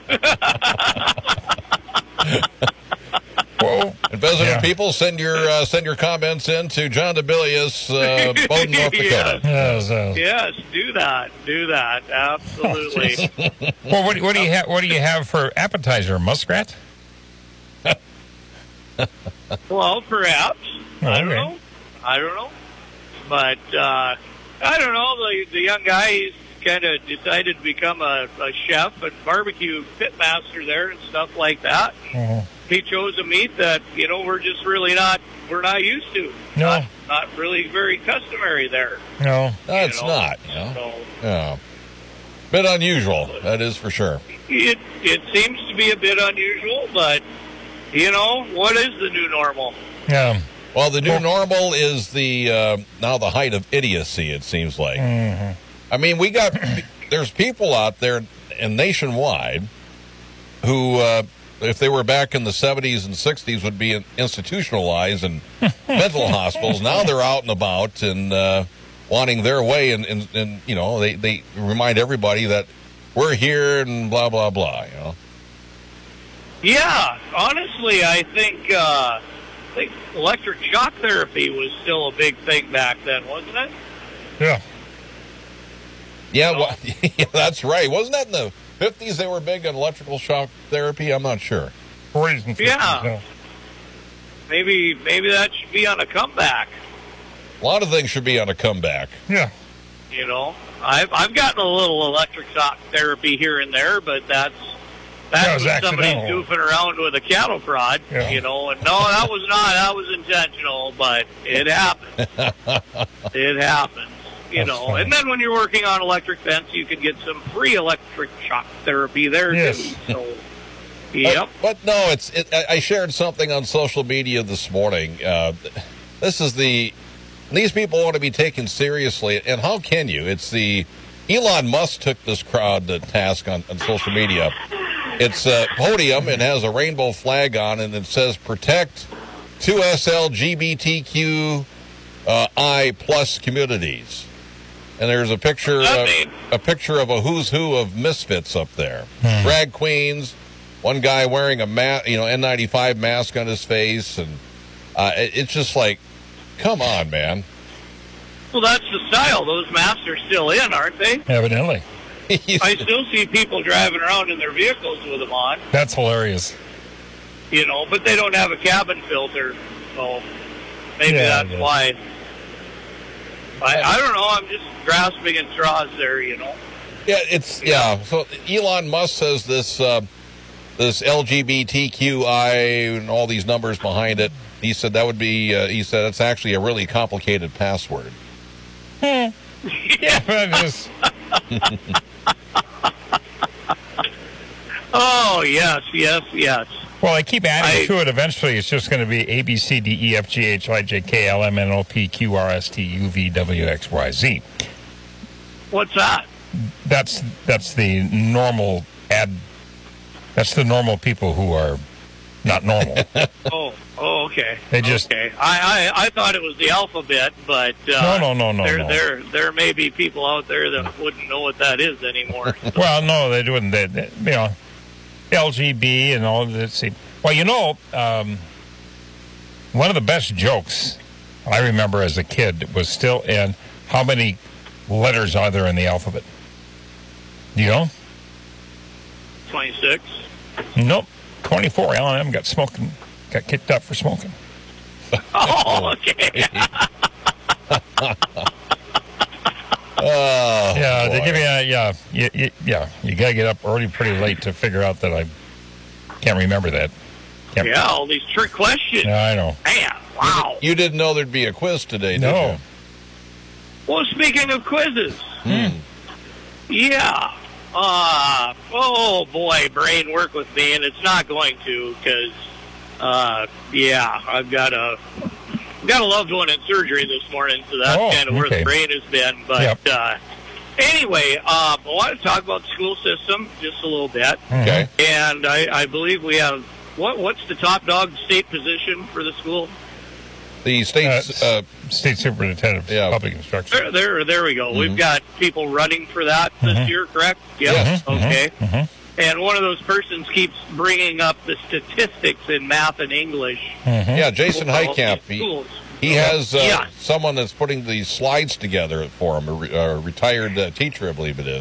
Whoa. And visiting yeah. people, send your uh, send your comments in to John DeBillius, uh, Bowden, North Dakota. Yes. Yes, yes, do that. Do that. Absolutely. Well, what, what do you have? What do you have for appetizer? Muskrat? Well, perhaps. Oh, I don't okay. know. I don't know. But uh, I don't know. The the young guy, he's kind of decided to become a, a chef and barbecue pitmaster there and stuff like that. Uh-huh. He chose a meat that, you know, we're just really not we're not used to. No. Not, not really very customary there. No, that's you know? not. You know? So, yeah. Bit unusual, that is for sure. It it seems to be a bit unusual, but you know, what is the new normal? Yeah. Well, the new well, normal is the uh, now the height of idiocy. It seems like. Mm-hmm. I mean, we got there's people out there and nationwide who, uh, if they were back in the seventies and sixties, would be institutionalized in mental hospitals. Now they're out and about and uh, wanting their way, and, and, and you know they, they remind everybody that we're here and blah blah blah. You know. Yeah, honestly, I think uh, I think electric shock therapy was still a big thing back then, wasn't it? Yeah. Yeah, well, yeah, that's right. Wasn't that in the fifties they were big on electrical shock therapy? I'm not sure. forties and fifties, yeah. yeah. Maybe maybe that should be on a comeback. A lot of things should be on a comeback. Yeah. You know, I've I've gotten a little electric shock therapy here and there, but that's that's yeah, when somebody's goofing around with a cattle prod. Yeah. You know, and no, that was not that was intentional, but it happened. It happens. You That's know, funny. and then when you're working on electric fence, you can get some free electric shock therapy there Yes. too. So, yep. But, but no, it's. It, I shared something on social media this morning. Uh, this is the. These people want to be taken seriously, and how can you? It's the Elon Musk took this crowd to task on, on social media. It's a podium. It has a rainbow flag on, and it says "Protect two S L G B T Q I plus communities." And there's a picture, uh, a picture of a who's who of misfits up there. Hmm. Drag queens, one guy wearing a ma- you know, N ninety-five mask on his face, and uh, it, it's just like, come on, man. Well, that's the style. Those masks are still in, aren't they? Evidently. I still see people driving around in their vehicles with them on. That's hilarious. You know, but they don't have a cabin filter, so maybe Yeah, that's yeah. why. I, I don't know. I'm just grasping at straws there, you know. Yeah, it's yeah. So Elon Musk says this uh, this L G B T Q I and all these numbers behind it. He said that would be. Uh, he said it's actually a really complicated password. Yeah, that is. Oh yes, yes, yes. Well, I keep adding I- to it. Eventually, it's just going to be A, B, C, D, E, F, G, H, I, J, K, L, M, N, O, P, Q, R, S, T, U, V, W, X, Y, Z. What's that? That's that's the normal ad. That's the normal people who are not normal. Oh, oh, okay. They just- okay. I, I, I thought it was the alphabet, but uh, No, no, no, no, There, no. there, there may be people out there that wouldn't know what that is anymore. Well, no, they wouldn't. They, they, you know, L G B and all of this. See, well, you know, um, one of the best jokes I remember as a kid was still in how many letters are there in the alphabet? Do you know? Twenty-six. Nope. twenty-four. L and M got smoking, got kicked out for smoking. Oh, okay. Oh, yeah, they boy. give you a, yeah, you, you, yeah. You got to get up early, pretty late to figure out that I can't remember that. Can't Yeah, all these trick questions. Yeah, I know. Man, wow. You didn't know there'd be a quiz today, did No. you? Well, speaking of quizzes, Hmm. yeah. Uh, oh, boy, brain work with me, and it's not going to because, uh, yeah, I've got a, got a loved one in surgery this morning, so that's Oh, kind of where okay. the brain has been. But Yep. uh, anyway, uh, I want to talk about the school system just a little bit. Okay. And I, I believe we have, what? what's the top dog state position for the school? The state uh, state superintendent of yeah. public instruction. There, there, there we go. Mm-hmm. We've got people running for that this Mhm. year, correct? Yep. Yes. Okay. Mhm. And one of those persons keeps bringing up the statistics in math and English. Yeah, Jason for all Heitkamp. these He, schools. he has uh, Yeah. someone that's putting these slides together for him, a, re- a retired uh, teacher, I believe it is.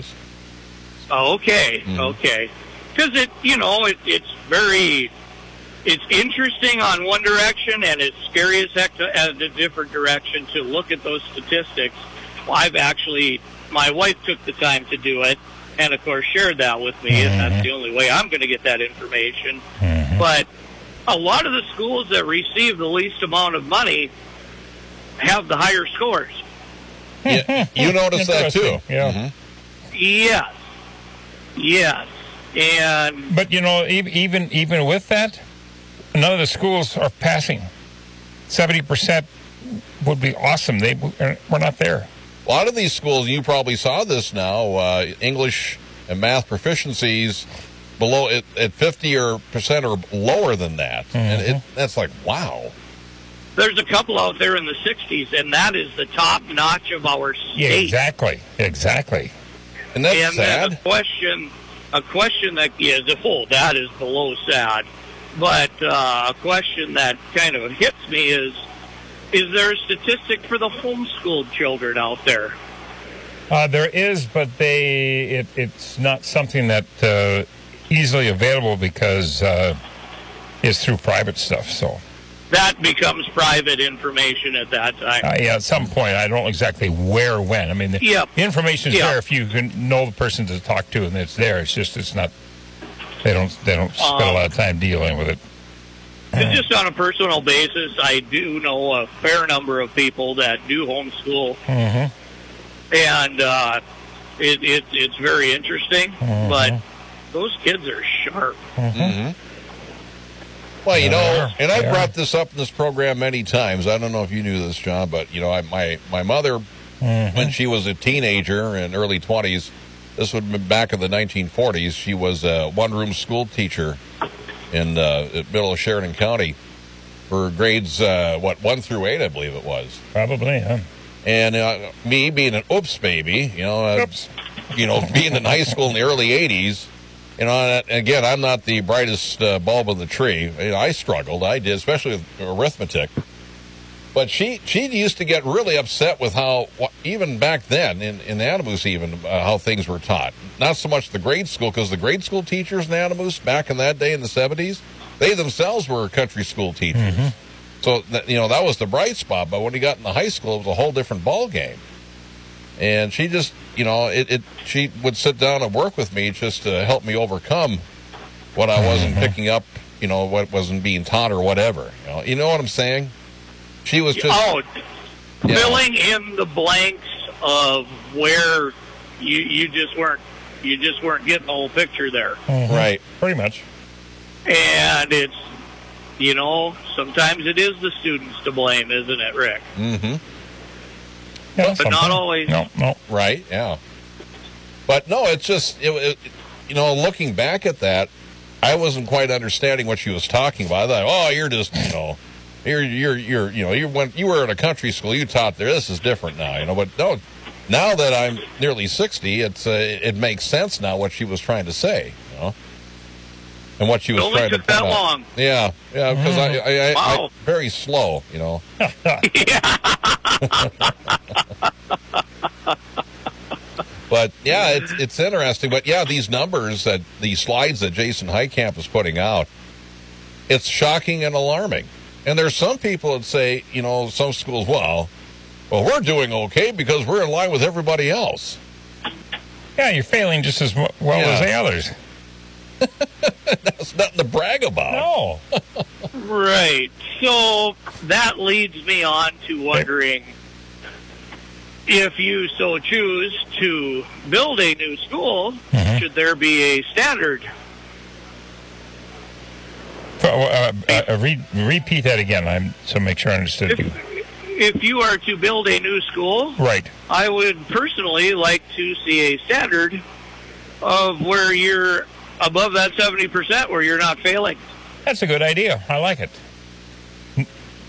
Oh, okay, Mhm. okay. Because it, you know, it, it's very, it's interesting on one direction, and it's scary as heck to, at a different direction to look at those statistics. I've actually, my wife took the time to do it, and of course shared that with me, and that's the only way I'm going to get that information. But a lot of the schools that receive the least amount of money have the higher scores. Yeah, you noticed that too. Interesting, Yeah. Mhm. Yes. Yes. And But you know, ev- even even with that, none of the schools are passing. Seventy percent would be awesome. They we're not there. A lot of these schools, you probably saw this now, uh, English and math proficiencies below at, at fifty or percent or lower than that, and it, that's like wow. there's a couple out there in the sixties, and that is the top notch of our state. Yeah, exactly, exactly. And that's and then sad. a question, a question that is, oh, that is below sad. But uh, a question that kind of hits me is, is there a statistic for the homeschooled children out there? Uh, there is, but they it, it's not something that uh, easily available because uh, it's through private stuff. So That becomes private information at that time. uh, yeah, at some point, I don't know exactly where, when. I mean, the, Yep. the information is Yep. there if you can know the person to talk to, and it's there. It's just it's not. They don't they don't spend a Um, lot of time dealing with it. And just on a personal basis, I do know a fair number of people that do homeschool, Mm-hmm. and uh, it, it, it's very interesting. Mhm. But those kids are sharp. Mm-hmm. Well, you know, and I've brought this up in this program many times. I don't know if you knew this, John, but, you know, I, my, my mother, when she was a teenager in early twenties, this would have been back in the nineteen forties, she was a one-room school teacher in uh, the middle of Sheridan County for grades, uh, what, one through eight, I believe it was. Probably, huh? And uh, me being an oops baby, you know, uh, Oops. you know, being in high school in the early eighties, you know, and again, I'm not the brightest uh, bulb in the tree. You know, I struggled. I did, especially with arithmetic. But she, she used to get really upset with how, even back then, in, in Animus even, uh, how things were taught. Not so much the grade school, because the grade school teachers in Animus back in that day in the seventies, they themselves were country school teachers. Mm-hmm. So, that, you know, that was the bright spot. But when he got into high school, it was a whole different ball game. And she just, you know, it, it she would sit down and work with me just to help me overcome what I wasn't Mm-hmm. picking up, you know, what wasn't being taught or whatever. You know, you know what I'm saying? She was just Oh, Yeah. filling in the blanks of where you you just weren't you just weren't getting the whole picture there. Mhm. right. Pretty much. And it's, you know, sometimes it is the students to blame, isn't it, Rick? Mm-hmm. Yeah, But not something. always. No, no. Right. Yeah. But no, it's just it, it, you know, looking back at that, I wasn't quite understanding what she was talking about. I thought, oh, you're just, you know, you're you're you're you know, you went you were in a country school, you taught there. This is different now, you know. But no, now that I'm nearly sixty, it's uh, it makes sense now what she was trying to say, you know, and what she was It only trying took to point that out. long. Yeah, yeah, because I, I, I, I Wow. very slow, you know. But yeah, it's it's interesting. But yeah, these numbers that these slides that Jason Heitkamp is putting out, it's shocking and alarming. And there's some people that say, you know, some schools, well, well, we're doing okay because we're in line with everybody else. Yeah, you're failing just as well Yeah. as the others. That's nothing to brag about. No. Right. So that leads me on to wondering if you so choose to build a new school, Mhm. should there be a standard? Uh, uh, uh, re- repeat that again, I'm, so make sure I understood you. If you are to build a new school, Right. I would personally like to see a standard of where you're above that seventy percent where you're not failing. That's a good idea. I like it.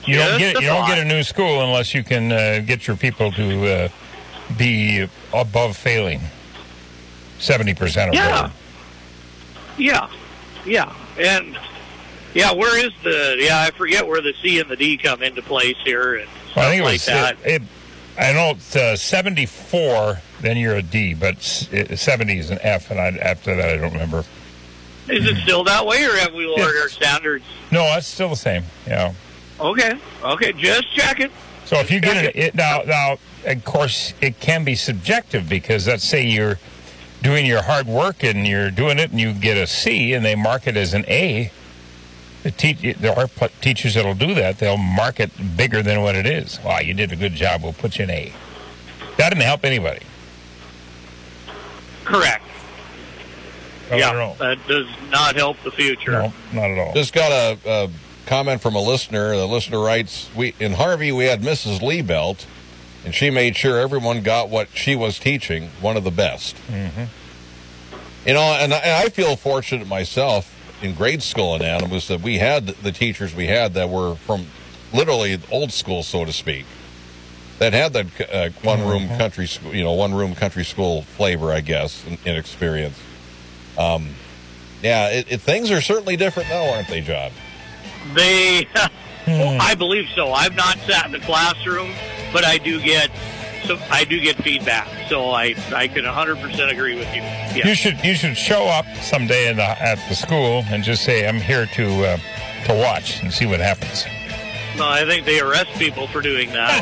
You don't Just get a you don't thought. get a new school unless you can uh, get your people to uh, be above failing. Seventy percent of Yeah. them. Yeah, yeah, and yeah, where is the? Yeah, I forget where the C and the D come into place here, and stuff Well, I think it like was. that. It, it, I know it's uh, seventy-four. Then you're a D, but s- it, seventy is an F, and I, after that, I don't remember. Is it still that way, or have we lowered our standards? No, that's still the same. Yeah. Okay, okay, just checking. So if you get it, it now, now, of course, it can be subjective because let's say you're doing your hard work and you're doing it, and you get a C, and they mark it as an A. The te- there are p- teachers that'll do that. They'll mark it bigger than what it is. Wow, you did a good job. We'll put you an A. That didn't help anybody. Correct. Not yeah, at all. that does not help the future. No, not at all. Just got a, a comment from a listener. The listener writes, "We in Harvey we had Missus Liebelt, and she made sure everyone got what she was teaching, one of the best." Mm-hmm. You know, and I, and I feel fortunate myself in grade school in Animas that we had the teachers we had that were from literally old school, so to speak, that had that uh, one room Mm-hmm. country school, you know, one room country school flavor, I guess, in, in experience. Um, yeah, it, it, things are certainly different now, aren't they, John? They, well, I believe so. I've not sat in the classroom, but I do get, so I do get feedback. So I, I can one hundred percent agree with you. Yeah. You should you should show up someday in the, at the school and just say, "I'm here to uh, to watch and see what happens." No, I think they arrest people for doing that.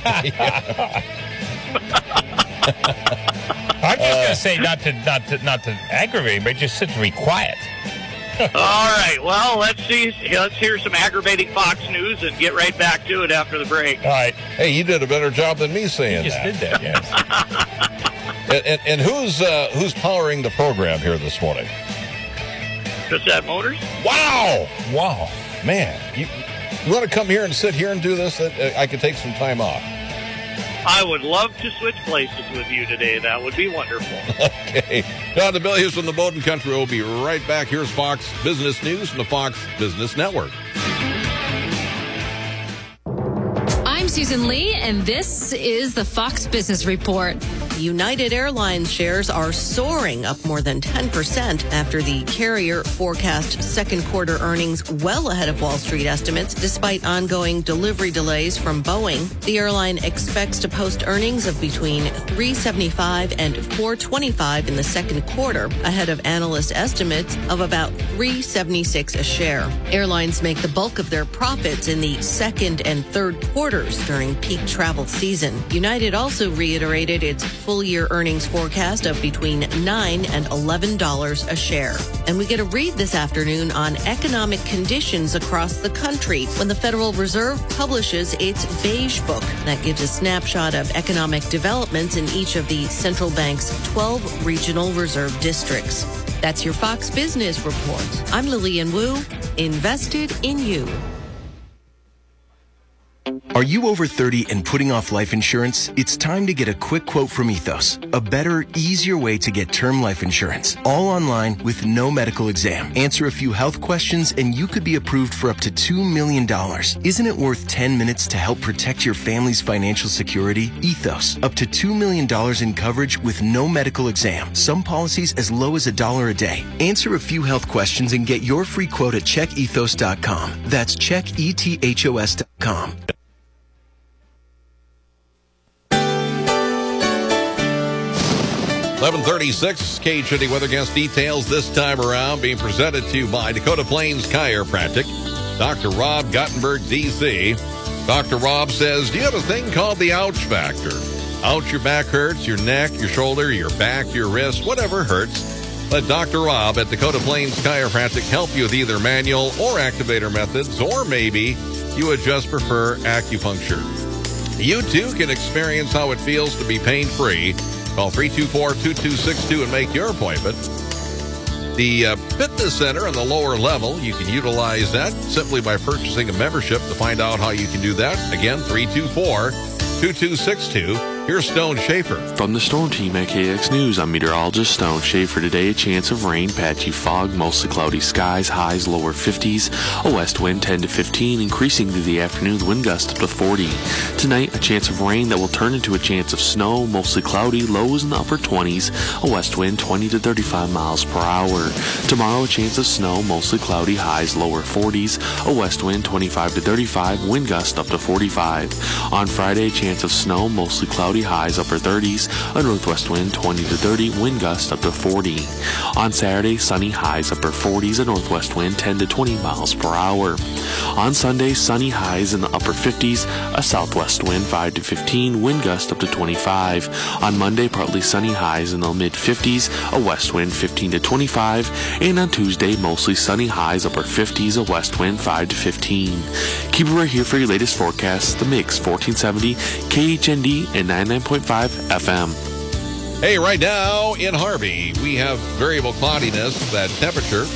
I'm just going to say not to not to not to aggravate, but just sit and be quiet. All right. Well, let's see. Let's hear some aggravating Fox News and get right back to it after the break. All right. Hey, you did a better job than me saying You just that. did that, yes. and, and, and who's uh, who's powering the program here this morning? Cassette Motors. Wow, wow, man! You, you want to come here and sit here and do this? Uh, I could take some time off. I would love to switch places with you today. That would be wonderful. Okay. John DeBillius from the Bowden Country. We'll be right back. Here's Fox Business News from the Fox Business Network. I'm Susan Lee, and this is the Fox Business Report. United Airlines shares are soaring, up more than ten percent after the carrier forecast second quarter earnings well ahead of Wall Street estimates, despite ongoing delivery delays from Boeing. The airline expects to post earnings of between three seventy-five and four twenty-five in the second quarter, ahead of analyst estimates of about three seventy-six a share. Airlines make the bulk of their profits in the second and third quarters during peak travel season. United also reiterated its full-year earnings forecast of between nine and eleven dollars a share. And we get a read this afternoon on economic conditions across the country when the Federal Reserve publishes its Beige Book. That gives a snapshot of economic developments in each of the central bank's twelve regional reserve districts. That's your Fox Business Report. I'm Lillian Wu, invested in you. Are you over thirty and putting off life insurance? It's time to get a quick quote from Ethos. A better, easier way to get term life insurance. All online with no medical exam. Answer a few health questions and you could be approved for up to two million dollars. Isn't it worth ten minutes to help protect your family's financial security? Ethos. Up to two million dollars in coverage with no medical exam. Some policies as low as a dollar a day. Answer a few health questions and get your free quote at check ethos dot com. That's check ethos dot com. eleven thirty-six, K H D Weathercast details this time around being presented to you by Dakota Plains Chiropractic. Doctor Rob Gottenberg, D C. Doctor Rob says, do you have a thing called the ouch factor? Ouch, your back hurts, your neck, your shoulder, your back, your wrist, whatever hurts. Let Doctor Rob at Dakota Plains Chiropractic help you with either manual or activator methods, or maybe you would just prefer acupuncture. You too can experience how it feels to be pain-free. Call three two four, two two six two and make your appointment. The uh, fitness center on the lower level, you can utilize that simply by purchasing a membership. To find out how you can do that, again, three two four, two two six two. Here's Stone Schaefer. From the Storm Team at K X News, I'm meteorologist Stone Schaefer. Today, a chance of rain, patchy fog, mostly cloudy skies, highs lower fifties, a west wind ten to fifteen, increasing through the afternoon, wind gust up to forty. Tonight, a chance of rain that will turn into a chance of snow, mostly cloudy, lows in the upper twenties, a west wind twenty to thirty-five miles per hour. Tomorrow, a chance of snow, mostly cloudy, highs lower forties, a west wind twenty-five to thirty-five, wind gust up to forty-five. On Friday, a chance of snow, mostly cloudy, highs upper thirties, a northwest wind twenty to thirty, wind gust up to forty. On Saturday, sunny, highs upper forties, a northwest wind ten to twenty miles per hour. On Sunday, sunny, highs in the upper fifties, a southwest wind five to fifteen, wind gust up to twenty-five. On Monday, partly sunny, highs in the mid fifties, a west wind fifteen to twenty-five, and on Tuesday, mostly sunny, highs upper fifties, a west wind five to fifteen. Keep it right here for your latest forecast, The Mix fourteen seventy K H N D and ninety-nine point five F M. Hey, right now in Harvey, we have variable cloudiness. That temperature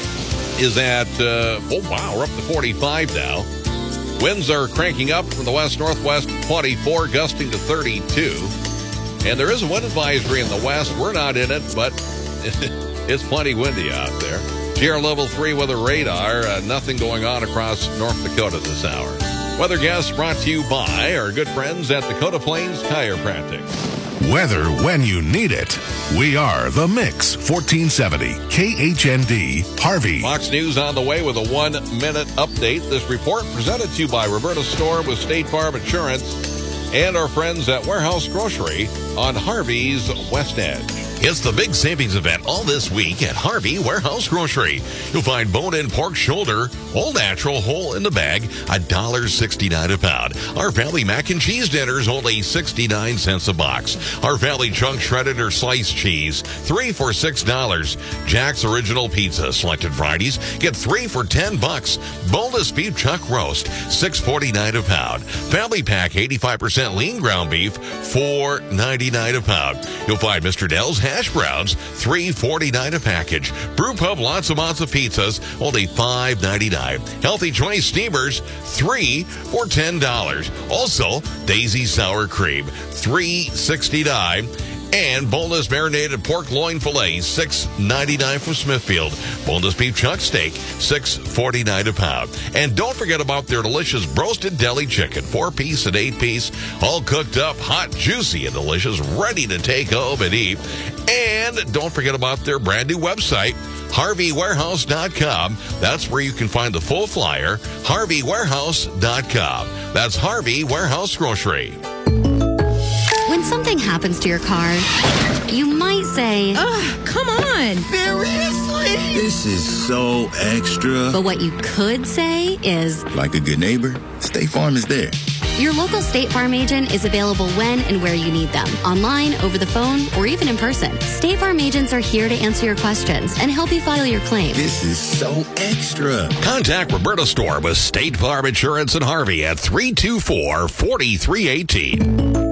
is at, uh, oh, wow, we're up to forty-five now. Winds are cranking up from the west-northwest, twenty-four, gusting to thirty-two. And there is a wind advisory in the west. We're not in it, but it's plenty windy out there. G R level three weather radar, uh, nothing going on across North Dakota this hour. Weather guests brought to you by our good friends at Dakota Plains Chiropractic. Weather when you need it. We are The Mix, fourteen seventy K H N D, Harvey. Fox News on the way with a one-minute update. This report presented to you by Roberta Store with State Farm Insurance and our friends at Warehouse Grocery on Harvey's West Edge. It's the big savings event all this week at Harvey Warehouse Grocery. You'll find bone-in pork shoulder, all natural, whole in the bag, one dollar sixty-nine a pound. Our Valley mac and cheese dinners, only sixty-nine cents a box. Our Valley chunk shredded or sliced cheese, three for six dollars. Jack's Original Pizza, selected varieties, get three for ten bucks. Boneless beef chuck roast, six forty-nine a pound. Family pack, eighty-five percent lean ground beef, four ninety-nine a pound. You'll find Mister Dell's hash browns, three forty-nine a package. Brew Pub lots and lots of pizzas, only five ninety-nine. Healthy Choice steamers, three for ten dollars. Also, Daisy sour cream, three sixty-nine. And boneless marinated pork loin filet, six ninety-nine from Smithfield. Boneless beef chuck steak, six forty-nine a pound. And don't forget about their delicious broasted deli chicken, four-piece and eight-piece, all cooked up, hot, juicy, and delicious, ready to take home and eat. And don't forget about their brand new website, Harvey Warehouse dot com. That's where you can find the full flyer, Harvey Warehouse dot com. That's Harvey Warehouse Grocery. When something happens to your car, you might say, ugh, come on. Seriously? This is so extra. But what you could say is, like a good neighbor, State Farm is there. Your local State Farm agent is available when and where you need them, online, over the phone, or even in person. State Farm agents are here to answer your questions and help you file your claim. This is so extra. Contact Roberta Store with State Farm Insurance in Harvey at three two four, four three one eight.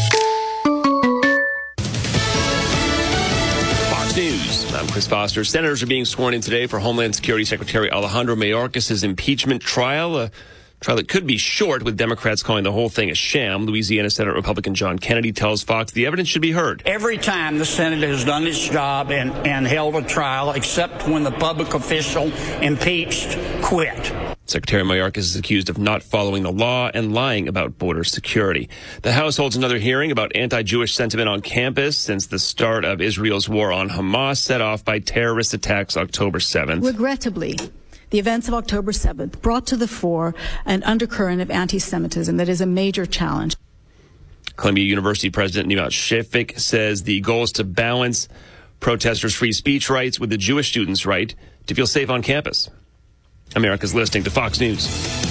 News. I'm Chris Foster. Senators are being sworn in today for Homeland Security Secretary Alejandro Mayorkas' impeachment trial. A trial that could be short, with Democrats calling the whole thing a sham. Louisiana Senate Republican John Kennedy tells Fox the evidence should be heard. Every time the Senate has done its job and, and held a trial, except when the public official impeached quit. Secretary Mayorkas is accused of not following the law and lying about border security. The House holds another hearing about anti-Jewish sentiment on campus since the start of Israel's war on Hamas, set off by terrorist attacks October seventh. Regrettably, the events of October seventh brought to the fore an undercurrent of anti-Semitism that is a major challenge. Columbia University President Nimat Shefik says the goal is to balance protesters' free speech rights with the Jewish students' right to feel safe on campus. America's listening to Fox News.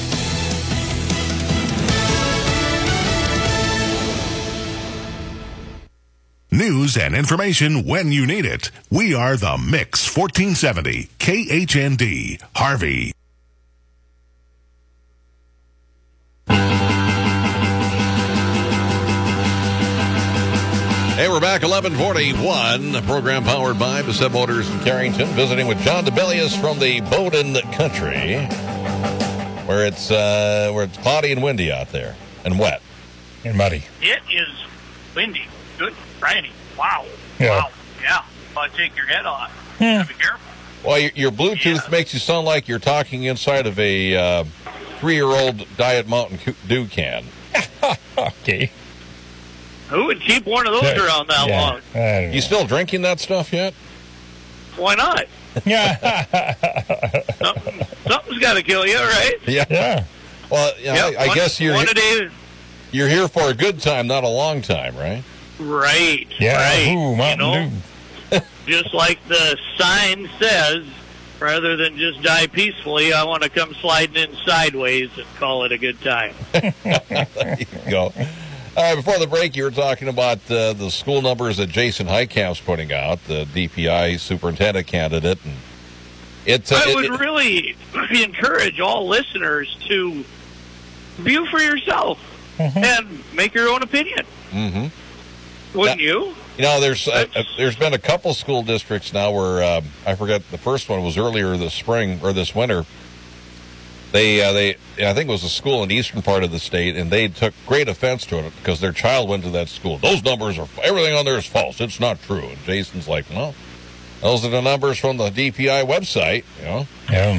News and information when you need it. We are The Mix, fourteen seventy K H N D, Harvey. Hey, we're back, eleven forty-one. A program powered by Bissett Motors in Carrington. Visiting with John DeBellius from the Bowdoin country, where it's uh, where it's cloudy and windy out there, and wet. And muddy. It is windy. Good Friday. Wow. Yeah. Wow. Yeah. I'll take your head off. Hmm. Be careful. Well, your, your Bluetooth Yeah. makes you sound like you're talking inside of a uh, three-year-old Diet Mountain Dew can. Okay. Who would keep one of those Yeah. around that Yeah. long? I don't You know. still drinking that stuff yet? Why not? Yeah. Something, something's got to kill you, right? Yeah. Yeah. Well, yeah, Yep, I, I one- guess you're one a day. you're here for a good time, not a long time, right? Right. Yeah. Right. Ooh, Mountain you know, Dew. just like the sign says, rather than just die peacefully, I want to come sliding in sideways and call it a good time. There you go. All right, before the break, you were talking about uh, the school numbers that Jason Heitkamp's putting out, the D P I superintendent candidate. And it's, uh, I it, would it- really encourage all listeners to view for yourself Mm-hmm. and make your own opinion. Mhm. Wouldn't Yeah. you? You know, there's uh, uh, there's been a couple school districts now where uh, I forget the first one was earlier this spring or this winter. They uh, they I think it was a school in the eastern part of the state, and they took great offense to it because their child went to that school. Those numbers are everything on there is false. It's not true. And Jason's like, well, those are the numbers from the D P I website. You know. Yeah.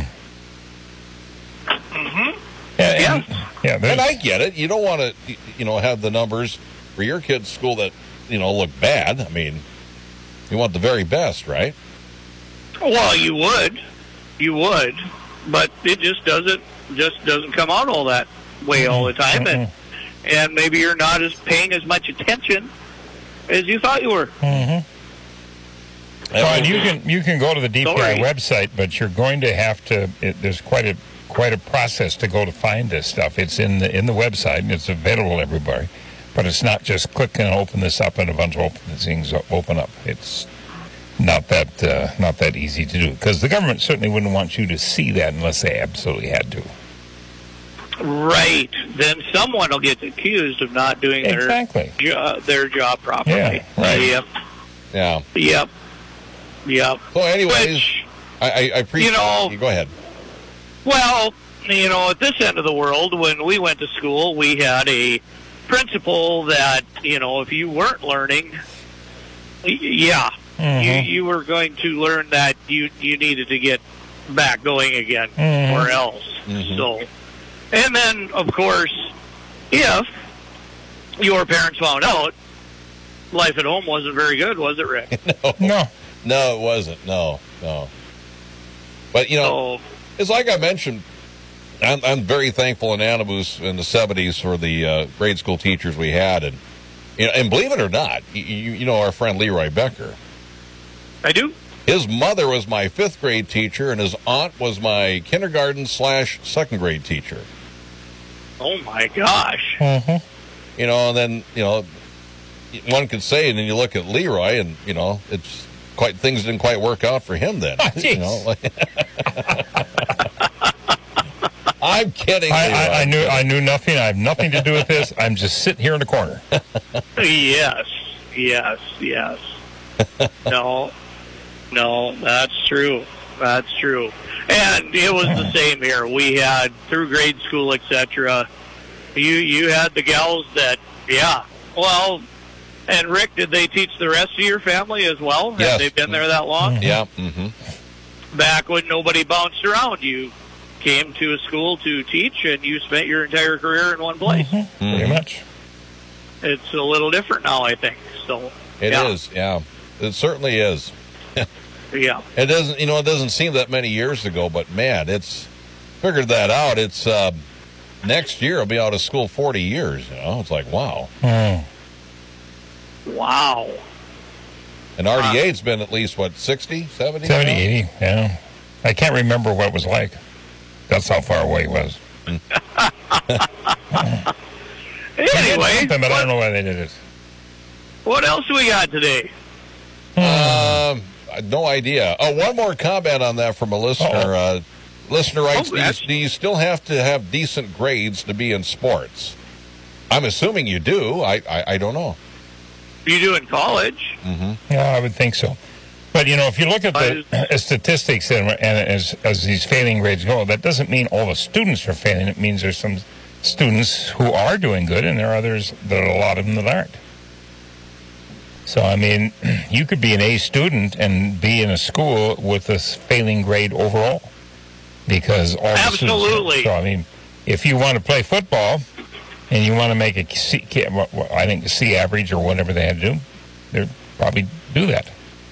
Mm-hmm. Yeah. And, yeah. And there's- I get it. You don't want to, you know, have the numbers for your kid's school that, you know, look bad. I mean, you want the very best, right? Well, you would, you would, but it just doesn't just doesn't come out all that way all the time, and and maybe you're not as paying as much attention as you thought you were. Mm-hmm. Well, and you can you can go to the D P I Sorry. website, but you're going to have to. It, there's quite a quite a process to go to find this stuff. It's in the in the website, and it's available to everybody. But it's not just click and open this up, and a bunch of open things open up. It's not that uh, not that easy to do because the government certainly wouldn't want you to see that unless they absolutely had to. Right. Then someone will get accused of not doing Exactly. their jo- their job properly. Yeah, right. Yep. Yeah. Yep. Yep. So, anyways, Which, I, I, I appreciate. You know- you go ahead. well, you know, at this end of the world, when we went to school, we had a principle that, you know, if you weren't learning, y- yeah, Mhm. you you were going to learn that you you needed to get back going again, Mhm. or else. Mhm. So, and then of course, if your parents found out, life at home wasn't very good, was it, Rick? no. No. No, it wasn't. No, no. But, you know, So, it's like I mentioned, I'm, I'm very thankful in Anamoose in the seventies for the uh, grade school teachers we had. And, you know, and believe it or not, you, you know our friend Leroy Becker. I do. His mother was my fifth grade teacher, and his aunt was my kindergarten slash second grade teacher. Oh my gosh. Mm-hmm. You know, and then, you know, one could say, and then you look at Leroy, and, you know, it's quite, things didn't quite work out for him then. Oh, you know, I'm kidding. I, Leroy. I, I knew I knew nothing. I have nothing to do with this. I'm just sitting here in the corner. Yes, yes, yes. No, no, that's true. That's true. And it was the same here. We had through grade school, et cetera. You you had the gals that, yeah. Well, and Rick, did they teach the rest of your family as well? Yes. Have they been there that long? Yeah. Mm-hmm. Back when nobody bounced around, you came to a school to teach, and you spent your entire career in one place. Mm-hmm. Pretty much. It's a little different now, I think. So It yeah. is. Yeah. It certainly is. Yeah. It doesn't, you know, it doesn't seem that many years ago, but man, it's figured that out. It's uh, next year I'll be out of school forty years. You know, it's like wow. Mm. Wow. And R D A's been at least what sixty, seventy seventy, eighty, yeah. I can't remember what it was like. That's how far away it was. Anyway, Something, but I what, don't know why they did it. what else we got today? Um, no idea. Oh, one more comment on that from a listener. Uh, listener writes, Oh, do, you, that's- do you still have to have decent grades to be in sports? I'm assuming you do. I, I, I don't know. You do in college? Mm-hmm. Yeah, I would think so. But, you know, if you look at the uh, statistics and, and as, as these failing grades go, that doesn't mean all the students are failing. It means there's some students who are doing good, and there are others, there are a lot of them that aren't. So, I mean, you could be an A student and be in a school with a failing grade overall because all the students... Absolutely. So, I mean, if you want to play football and you want to make a C, I think a C average or whatever they had to do, they'd probably do that.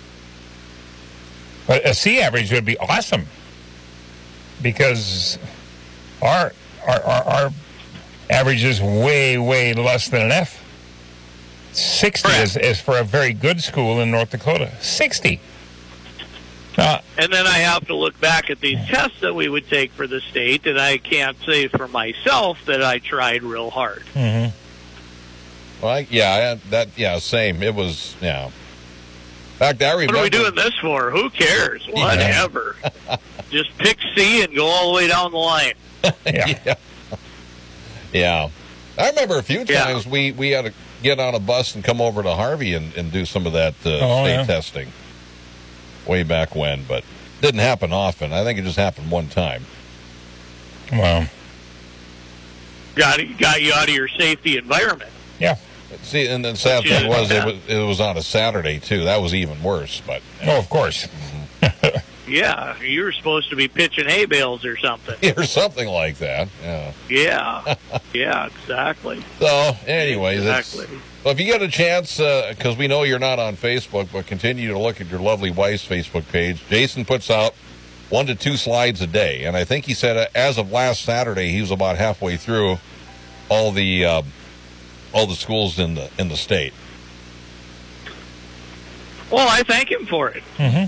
But a C average would be awesome because our our our, our average is way, way less than an F. sixty is, is for a very good school in North Dakota. sixty. Uh, and then I have to look back at these tests that we would take for the state, and I can't say for myself that I tried real hard. Mm-hmm. Well, I, yeah, I, that yeah, same. It was yeah. In fact, I remember. What are we doing this for? Who cares? Whatever. Just pick C and go all the way down the line. yeah. yeah. Yeah. I remember a few times Yeah. we, we had to get on a bus and come over to Harvey and, and do some of that uh, Oh, state yeah. testing way back when, but didn't happen often. I think it just happened one time. Wow. Got got you out of your safety environment. Yeah. See, and the sad thing was it was it was on a Saturday too. That was even worse. But oh, of course. Yeah, you were supposed to be pitching hay bales or something. or something like that. Yeah. Yeah, yeah, exactly. So, anyways, Exactly. it's, well, if you get a chance, because we know you're not on Facebook, but continue to look at your lovely wife's Facebook page. Jason puts out one to two slides a day, and I think he said uh, as of last Saturday, he was about halfway through all the uh, all the schools in the in the state. Well, I thank him for it. Mm-hmm.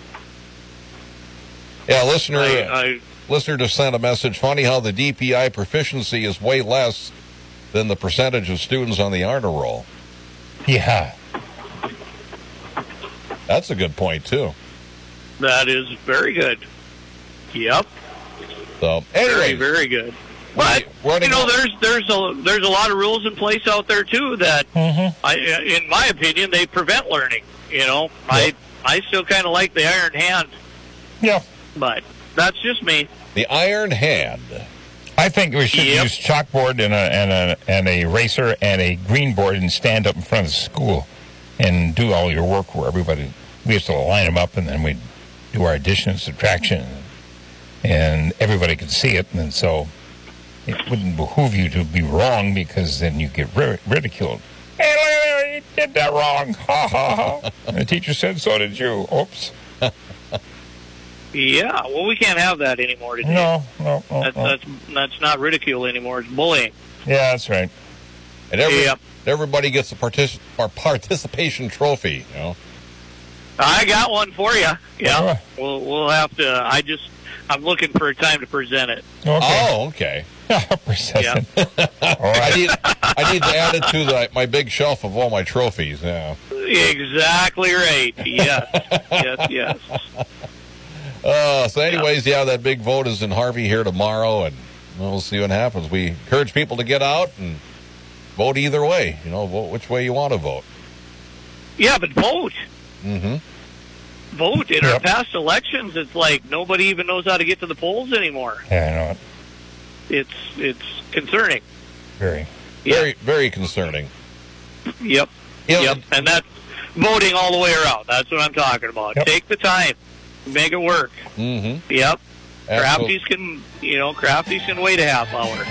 Yeah, listener, I, I, listener just sent a message. Funny how the D P I proficiency is way less than the percentage of students on the honor roll. Yeah. That's a good point, too. that is very good. Yep. So, Very, anyway, very good. But you know, there's there's a there's a lot of rules in place out there too that, mm-hmm. I, in my opinion, they prevent learning. You know, yep. I I still kind of like the iron hand. Yeah. But that's just me. The iron hand. I think we should Yep. use chalkboard and a and a and a eraser and a green board and stand up in front of the school and do all your work where everybody we used to line them up and then we'd do our addition and subtraction and everybody could see it, and so it wouldn't behoove you to be wrong because then you get ri- ridiculed. Hey, look at that, you did that wrong. Ha ha ha. And the teacher said so did you. Oops. Yeah, well, we can't have that anymore today. No, no, no, that's, no. that's that's not ridicule anymore. It's bullying. Yeah, that's right. And every, Yep. everybody gets a partic- or participation trophy, you know. I got one for you. Yeah, Alright. we'll we'll have to. I just I'm looking for a time to present it. Okay. Oh, okay. Present. I need I need to add it to the, my big shelf of all my trophies. Yeah. Exactly right. Yes, yes, yes. Uh, so, anyways, yeah, that big vote is in Harvey here tomorrow, and we'll see what happens. We encourage people to get out and vote either way. You know, vote which way you want to vote. Yeah, but vote. Mm-hmm. Vote. In Yep. our past elections, it's like nobody even knows how to get to the polls anymore. Yeah, I know it. It's it's concerning. Very. Very, very concerning. Yep. Yeah. Yep. And that's voting all the way around. That's what I'm talking about. Yep. Take the time. Make it work. Mm-hmm. Yep. Absolutely. Crafties can, you know, crafties can wait a half hour.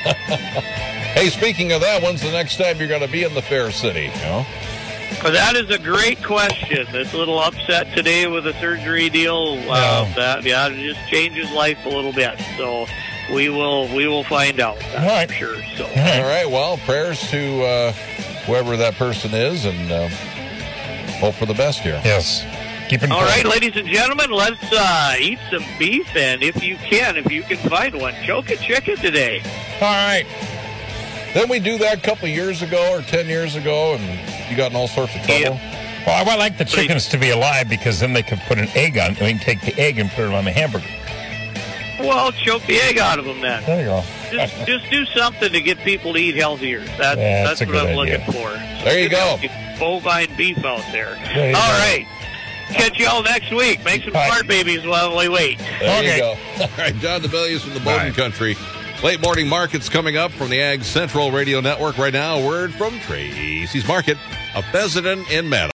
Hey, speaking of that, when's the next time you're going to be in the Fair City? You know? Well, that is a great question. This little upset today with the surgery deal, uh, Yeah. that yeah, it just changes life a little bit. So we will we will find out. That's All right. for sure. So All right, well, prayers to uh, whoever that person is, and uh, hope for the best here. Yes. Keep it all going. right, ladies and gentlemen, let's uh, eat some beef, and if you can, if you can find one, choke a chicken today. All right. Didn't we do that a couple of years ago or ten years ago, and you got in all sorts of trouble? Yep. Well, I like the chickens to be alive because then they can put an egg on. We can take the egg and put it on the hamburger. Well, choke the egg out of them then. There you go. Just, just do something to get people to eat healthier. That's, Yeah, that's, that's a what I'm good idea. looking for. There you go. Get bovine beef out there. There you All go. right. Catch y'all next week. Make some All right. smart babies while we wait. There Okay. you go. All right, John DeBellius from the Bowden All right. Country. Late morning markets coming up from the Ag Central Radio Network right now. A word from Tracy's Market a pheasant in Meadow.